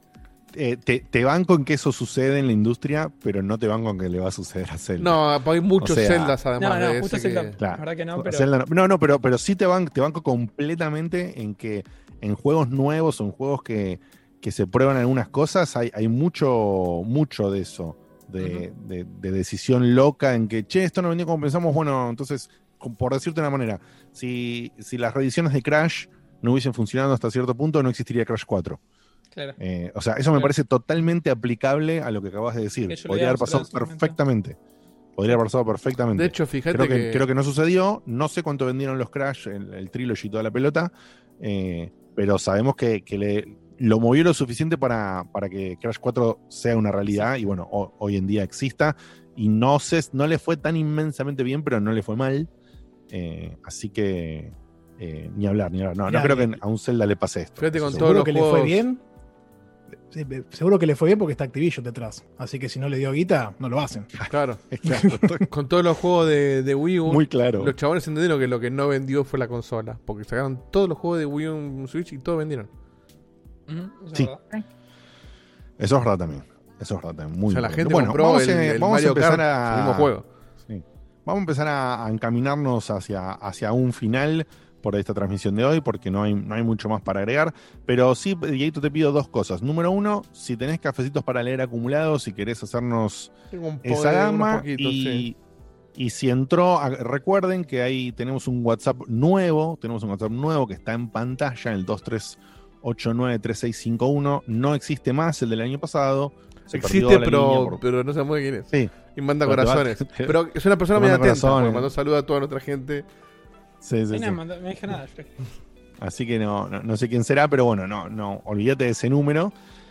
eh, te, te banco en que eso sucede en la industria, pero no te banco en que le va a suceder a Zelda. No, pues hay muchos O sea, Zeldas además No, no, de justo ese Zelda. que- Claro. La verdad que no, pero. Zelda no, no, no, pero, pero sí te, ban- te banco completamente en que en juegos nuevos o en juegos que, que se prueban algunas cosas, hay, hay mucho, mucho de eso, de, de- de decisión loca en que, che, esto no vendió como pensamos, bueno, entonces, con- por decirte una manera, si, si las reediciones de Crash no hubiesen funcionado hasta cierto punto, no existiría Crash cuatro. Claro. Eh, o sea, eso me Claro. parece totalmente aplicable a lo que acabas de decir. Que yo lo Podría había haber pasado observado en su momento. perfectamente. Podría haber pasado perfectamente. De hecho, fíjate creo que, que, creo que no sucedió. No sé cuánto vendieron los Crash, el, el Trilogy y toda la pelota. eh, pero sabemos que, que le, lo movió lo suficiente para, para que Crash cuatro sea una realidad. Y bueno, ho- hoy en día exista. Y no sé, no le fue tan inmensamente bien, pero no le fue mal. Eh, así que eh, ni hablar, ni hablar. No, Mirá, no creo bien. que a un Zelda le pase esto. Fíjate con Eso todos Seguro los que le juegos- fue bien. Sí, seguro que le fue bien porque está Activision detrás. Así que si no le dio guita, no lo hacen. claro, Claro, estoy con todos los juegos de, de Wii U, muy claro. los chabones entendieron que lo que no vendió fue la consola, porque sacaron todos los juegos de Wii U en Switch y todos vendieron. Ujú, eso es Sí. verdad. Eso es verdad también. Eso es verdad también. Muy o sea, la importante. gente Bueno, compró vamos, el, a, el vamos a Mario empezar Kart, a. el mismo juego. Sí. Vamos a empezar a, a encaminarnos hacia, hacia un final por esta transmisión de hoy, porque no hay, no hay mucho más para agregar. Pero sí, Dieguito, te pido dos cosas. Número uno, si tenés cafecitos para leer acumulados, si querés hacernos Tengo un po- esa de- gama. unos poquitos, y, sí. y si entró, a- recuerden que ahí tenemos un WhatsApp nuevo. Tenemos un WhatsApp nuevo que está en pantalla, el dos tres ocho nueve tres seis cinco uno. No existe más el del año pasado. Se perdió Existe, la pero, línea por- pero no se sabe quién es. Sí, Y manda Pero te va- corazones. te- Pero es una persona te muy manda atenta. corazones. Porque mandó saludos a toda nuestra gente. sí, sí, Ay, sí. no, mandó- me dije nada. yo- Así que no, no, no sé quién será, pero bueno, no, no, olvídate de ese número.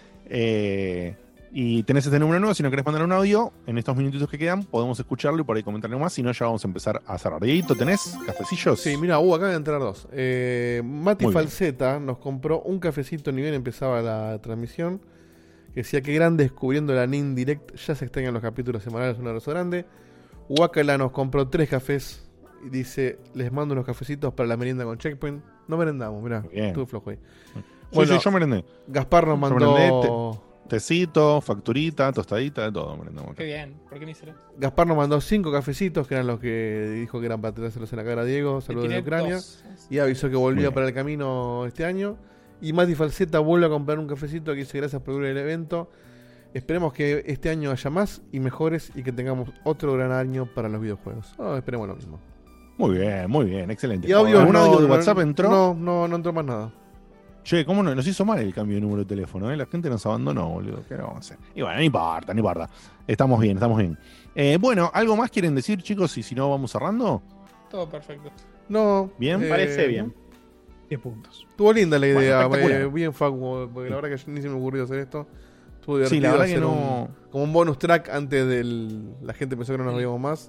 Eh, y tenés este número nuevo, si no querés mandar un audio, en estos minutitos que quedan, podemos escucharlo y por ahí comentarlo más, si no ya vamos a empezar a cerrar. Dieguito, ¿tenés cafecillos? Sí, mira, uh, acá de entrar dos. Eh, Mati Muy bien. Falseta nos compró un cafecito ni bien empezaba la transmisión. Que decía que gran descubriendo la N I N Direct. Ya se extrañan los capítulos semanales, un abrazo grande. Wakala nos compró tres cafés. Y dice, les mando unos cafecitos para la merienda con Checkpoint. No merendamos, mirá, Bien. estuve flojo ahí. Sí, Bueno, sí, yo merendé. Gaspar nos Yo mandó. merendé, Tecito, facturita, tostadita, de todo merendamos acá. Qué bien. ¿Por qué ni será? Gaspar nos mandó cinco cafecitos, que eran los que dijo que eran para tirárselos en la cara a Diego. Saludos de Ucrania. Y avisó que volvía Muy bien. para el camino este año. Y Mati Falseta vuelve a comprar un cafecito que dice gracias por ver el evento. Esperemos que este año haya más y mejores y que tengamos otro gran año para los videojuegos. Oh, esperemos lo mismo. Muy bien, muy bien, excelente. Y audio ¿Algún no, audio de no, WhatsApp entró? No, no, no entró más nada. Che, ¿cómo no? Nos hizo mal el cambio de número de teléfono, ¿eh? La gente nos abandonó, boludo. ¿Qué le vamos a hacer? Y bueno, no importa, no importa. Estamos bien, estamos bien. Eh, bueno, ¿algo más quieren decir, chicos? Y si no, vamos cerrando. Todo perfecto. No. Bien. Me parece bien. diez puntos. Estuvo linda la Bueno, idea. espectacular. eh, bien, Facu, porque la verdad que yo ni se me ocurrió hacer esto. Estuvo Sí, divertido la verdad que hacer no. un- como un bonus track antes del. La gente pensó que no nos veíamos más.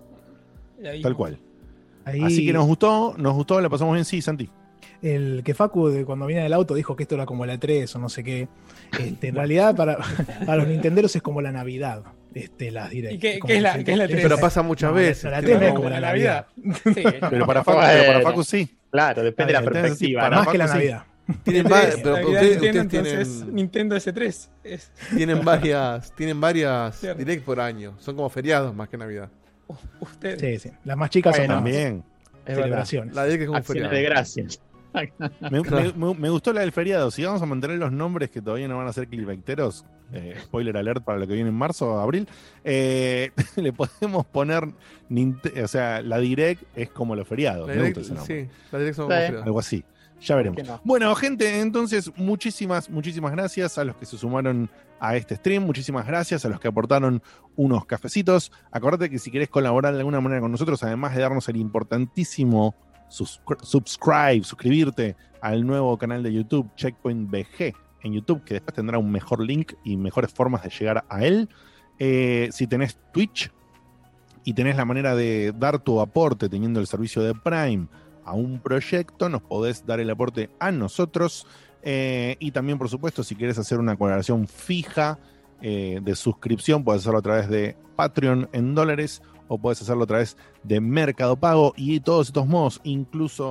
Y ahí- Tal cual. Ahí, Así que nos gustó, nos gustó, la pasamos bien. Sí, Santi. el que Facu de cuando viene del auto dijo que esto era como la E tres o no sé qué. Este, en realidad para, para los nintenderos es como la Navidad, este, las direct. ¿Y qué- Como qué es la- que- qué es la E tres? Pero pasa muchas No, veces. la- la que E tres no- es como la Navidad. Sí. Pero para Facu, pero para Facu sí. Claro, depende de la Está bien, perspectiva. para ¿no? Más que la Facu sí. Navidad. Tienen, E va- tres, pero Navidad ustedes, Nintendo, ustedes entonces tienen, Nintendo S tres. Es... tienen varias, tienen varias Cierto. direct por año. Son como feriados más que Navidad. Usted. Sí, sí. Las más chicas Bueno, son las También. Es verdad. celebraciones. La direct es como un Acciones feriado. de gracias. Me, me- me- me gustó la del feriado. Si vamos a mantener los nombres que todavía no van a ser clickbaiteros, eh, spoiler alert para lo que viene en marzo o abril, eh, le podemos poner, Ninte- o sea, la direct es como los feriados. La Me direct, gusta ese nombre. sí, la direct son Sí. como feriados. Algo así. Ya veremos. ¿Por qué no? Bueno, gente, entonces muchísimas, muchísimas gracias a los que se sumaron a este stream. Muchísimas gracias a los que aportaron unos cafecitos. Acordate que si querés colaborar de alguna manera con nosotros, además de darnos el importantísimo suscri- subscribe, suscribirte al nuevo canal de YouTube, Checkpoint B G, en YouTube, que después tendrá un mejor link y mejores formas de llegar a él. Eh, si tenés Twitch y tenés la manera de dar tu aporte teniendo el servicio de Prime a un proyecto, nos podés dar el aporte a nosotros. Eh, y también, por supuesto, si quieres hacer una colaboración fija eh, de suscripción, puedes hacerlo a través de Patreon en dólares o puedes hacerlo a través de Mercado Pago. Y todos estos modos, incluso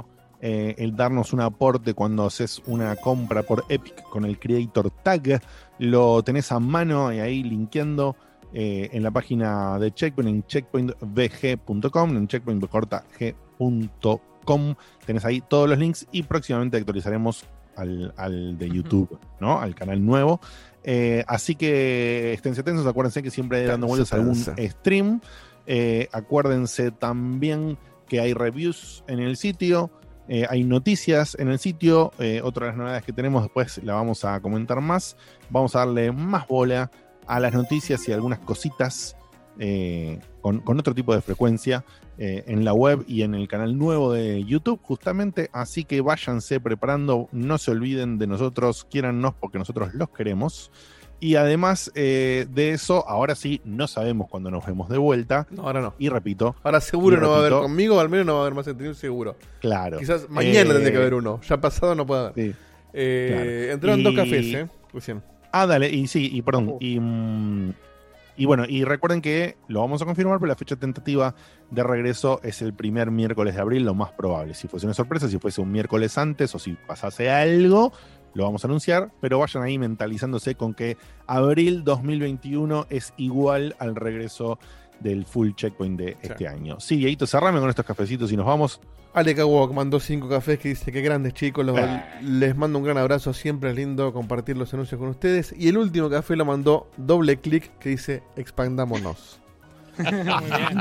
eh, el darnos un aporte cuando haces una compra por Epic con el Creator Tag. Lo tenés a mano y ahí linkeando eh, en la página de Checkpoint, en checkpoint v g punto com, en checkpoint g punto com. Tenés ahí todos los links y próximamente actualizaremos al, al de YouTube, ¿no? Al canal nuevo. Eh, así que esténse atentos, acuérdense que siempre hay dando vueltas algún stream. Eh, acuérdense también que hay reviews en el sitio, eh, hay noticias en el sitio. Eh, otra de las novedades que tenemos, después la vamos a comentar más. Vamos a darle más bola a las noticias y algunas cositas eh, con, con otro tipo de frecuencia eh, en la web y en el canal nuevo de YouTube, justamente. Así que váyanse preparando, no se olviden de nosotros, quiérannos porque nosotros los queremos. Y además eh, de eso, ahora sí, no sabemos cuándo nos vemos de vuelta. No, ahora no. Y repito. Ahora seguro y no va a haber repito, conmigo, al menos no va a haber más stream, seguro. Claro. Quizás mañana eh, tendría que haber uno. Ya pasado no puede haber. Sí, eh, claro. Entraron Y- dos cafés, ¿eh? Recién. Ah, dale, y sí, y perdón. Uh. Y, mm, y bueno, y recuerden que lo vamos a confirmar, pero la fecha tentativa de regreso es el primer miércoles de abril, lo más probable. Si fuese una sorpresa, si fuese un miércoles antes o si pasase algo, lo vamos a anunciar, pero vayan ahí mentalizándose con que abril dos mil veintiuno es igual al regreso del full checkpoint de Sí. este año. Sí, Dieguito, cerrame con estos cafecitos y nos vamos. Ale Kawok mandó cinco cafés que dice que grandes chicos, los- Ah. les mando un gran abrazo, siempre es lindo compartir los anuncios con ustedes. Y el último café lo mandó Doble Click que dice expandámonos. Muy bien.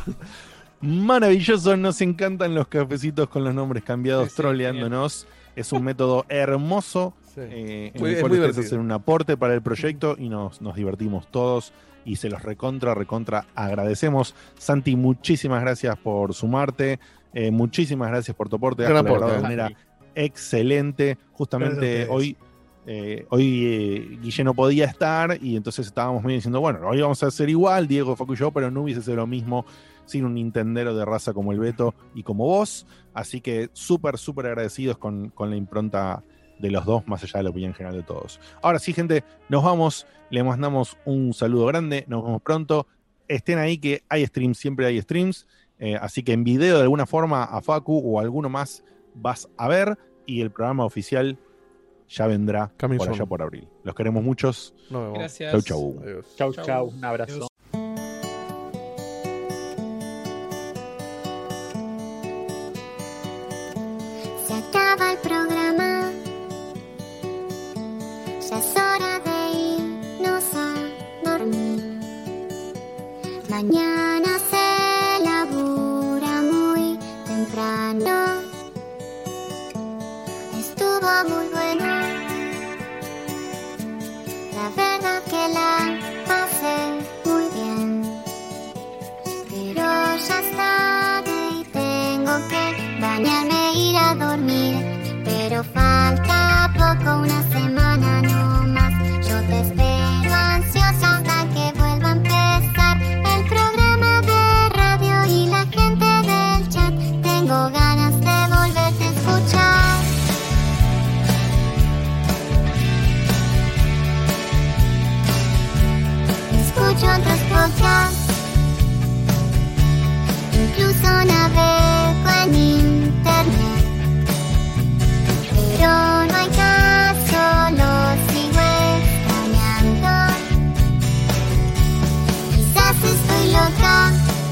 Maravilloso, nos encantan los cafecitos con los nombres cambiados, Sí, sí, troleándonos. Es un método hermoso Sí. eh, en Muy- el es cual muy ustedes divertido. hacen un aporte para el proyecto y nos, nos divertimos todos y se los recontra, recontra agradecemos. Santi, muchísimas gracias por sumarte, eh, muchísimas gracias por tu aporte, has Gran colaborado aporte, de eh. manera excelente. Gracias a Justamente ustedes. hoy, eh, hoy eh, Guille no podía estar y entonces estábamos medio diciendo, bueno, hoy vamos a hacer igual, Diego, Facu y yo, pero no hubiese sido lo mismo sin un nintendero de raza como el Beto y como vos. Así que súper, súper agradecidos con, con la impronta de los dos, más allá de la opinión general de todos. Ahora sí, gente, nos vamos, le mandamos un saludo grande, nos vemos pronto. Estén ahí que hay streams, siempre hay streams. Eh, así que en video de alguna forma a Facu o a alguno más vas a ver y el programa oficial ya vendrá Coming por soon. allá por abril. Los queremos muchos. Nos vemos. Gracias. Chau, chau. Adiós. Chau, Chau. chau. Un abrazo. Adiós. Se acaba el programa, ya es hora de irnos a dormir. Mañana se labura muy temprano. Estuvo muy bueno, la verdad que la pasé muy bien. Pero ya es tarde y tengo que bañarme e ir a dormir. Pero falta poco, una semana no más. Yo te espero ansiosa hasta que vuelva a empezar el programa de radio y la gente del chat. Tengo ganas de volverte a escuchar. Escucho otros podcasts, incluso navego en internet, pero no hay caso, lo sigo extrañando. Quizás estoy loca,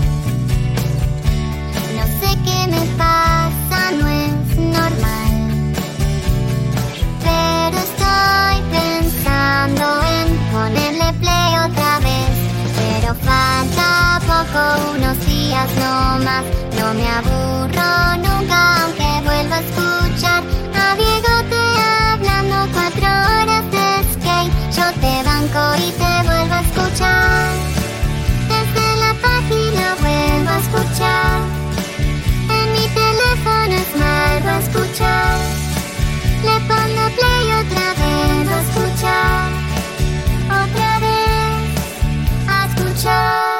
no sé qué me pasa, no es normal, pero estoy pensando en ponerle play otra vez. Pero falta poco, unos días no más. No me aburro nunca, aunque vuelva a escuchar a Diegote hablando cuatro horas de skate. Yo te banco y te vuelvo a escuchar. Desde la página vuelvo a escuchar. En mi teléfono es vuelvo a escuchar. Le pongo play otra vez a escuchar. Otra vez a escuchar.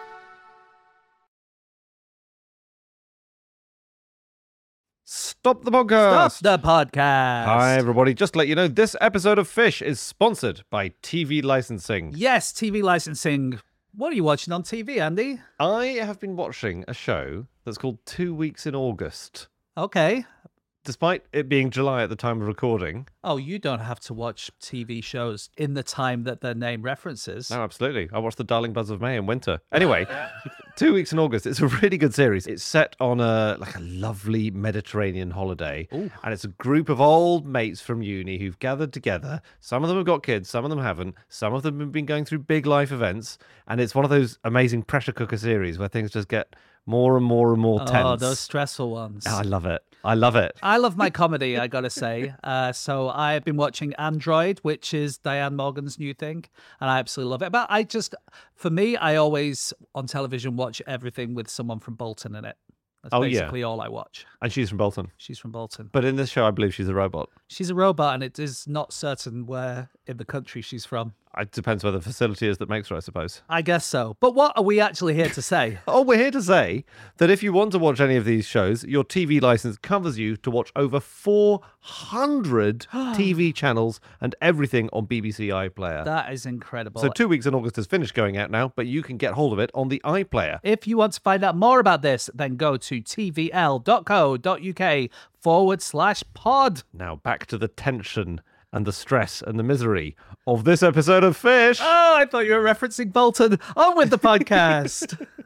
Stop the podcast. Stop the podcast. Hi, everybody. Just to let you know, this episode of Fish is sponsored by T V licensing. Yes, T V licensing. What are you watching on T V, Andy? I have been watching a show that's called Two Weeks in August. Okay. despite it being July at the time of recording. Oh, you don't have to watch T V shows in the time that their name references. No, absolutely. I watched The Darling Buds of May in winter. Anyway, Two Weeks in August. It's a really good series. It's set on a like a lovely Mediterranean holiday. Ooh. And it's a group of old mates from uni who've gathered together. Some of them have got kids, some of them haven't. Some of them have been going through big life events. And it's one of those amazing pressure cooker series where things just get more and more and more tense. Oh, those stressful ones. Oh, I love it. I love it. I love my comedy, I gotta say. Uh, so I've been watching Android, which is Diane Morgan's new thing, and I absolutely love it. But I just, for me, I always on television watch everything with someone from Bolton in it. That's Oh, yeah. basically all I watch. And she's from Bolton. She's from Bolton. But in this show, I believe she's a robot. She's a robot, and it is not certain where in the country she's from. It depends where the facility is that makes her, I suppose. I guess so. But what are we actually here to say? Oh, we're here to say that if you want to watch any of these shows, your T V license covers you to watch over four hundred T V channels and everything on B B C iPlayer. That is incredible. So Two Weeks in August has finished going out now, but you can get hold of it on the iPlayer. If you want to find out more about this, then go to tvl.co.uk forward slash pod. Now back to the tension and the stress and the misery of this episode of Fish. Oh, I thought you were referencing Bolton. On with the podcast.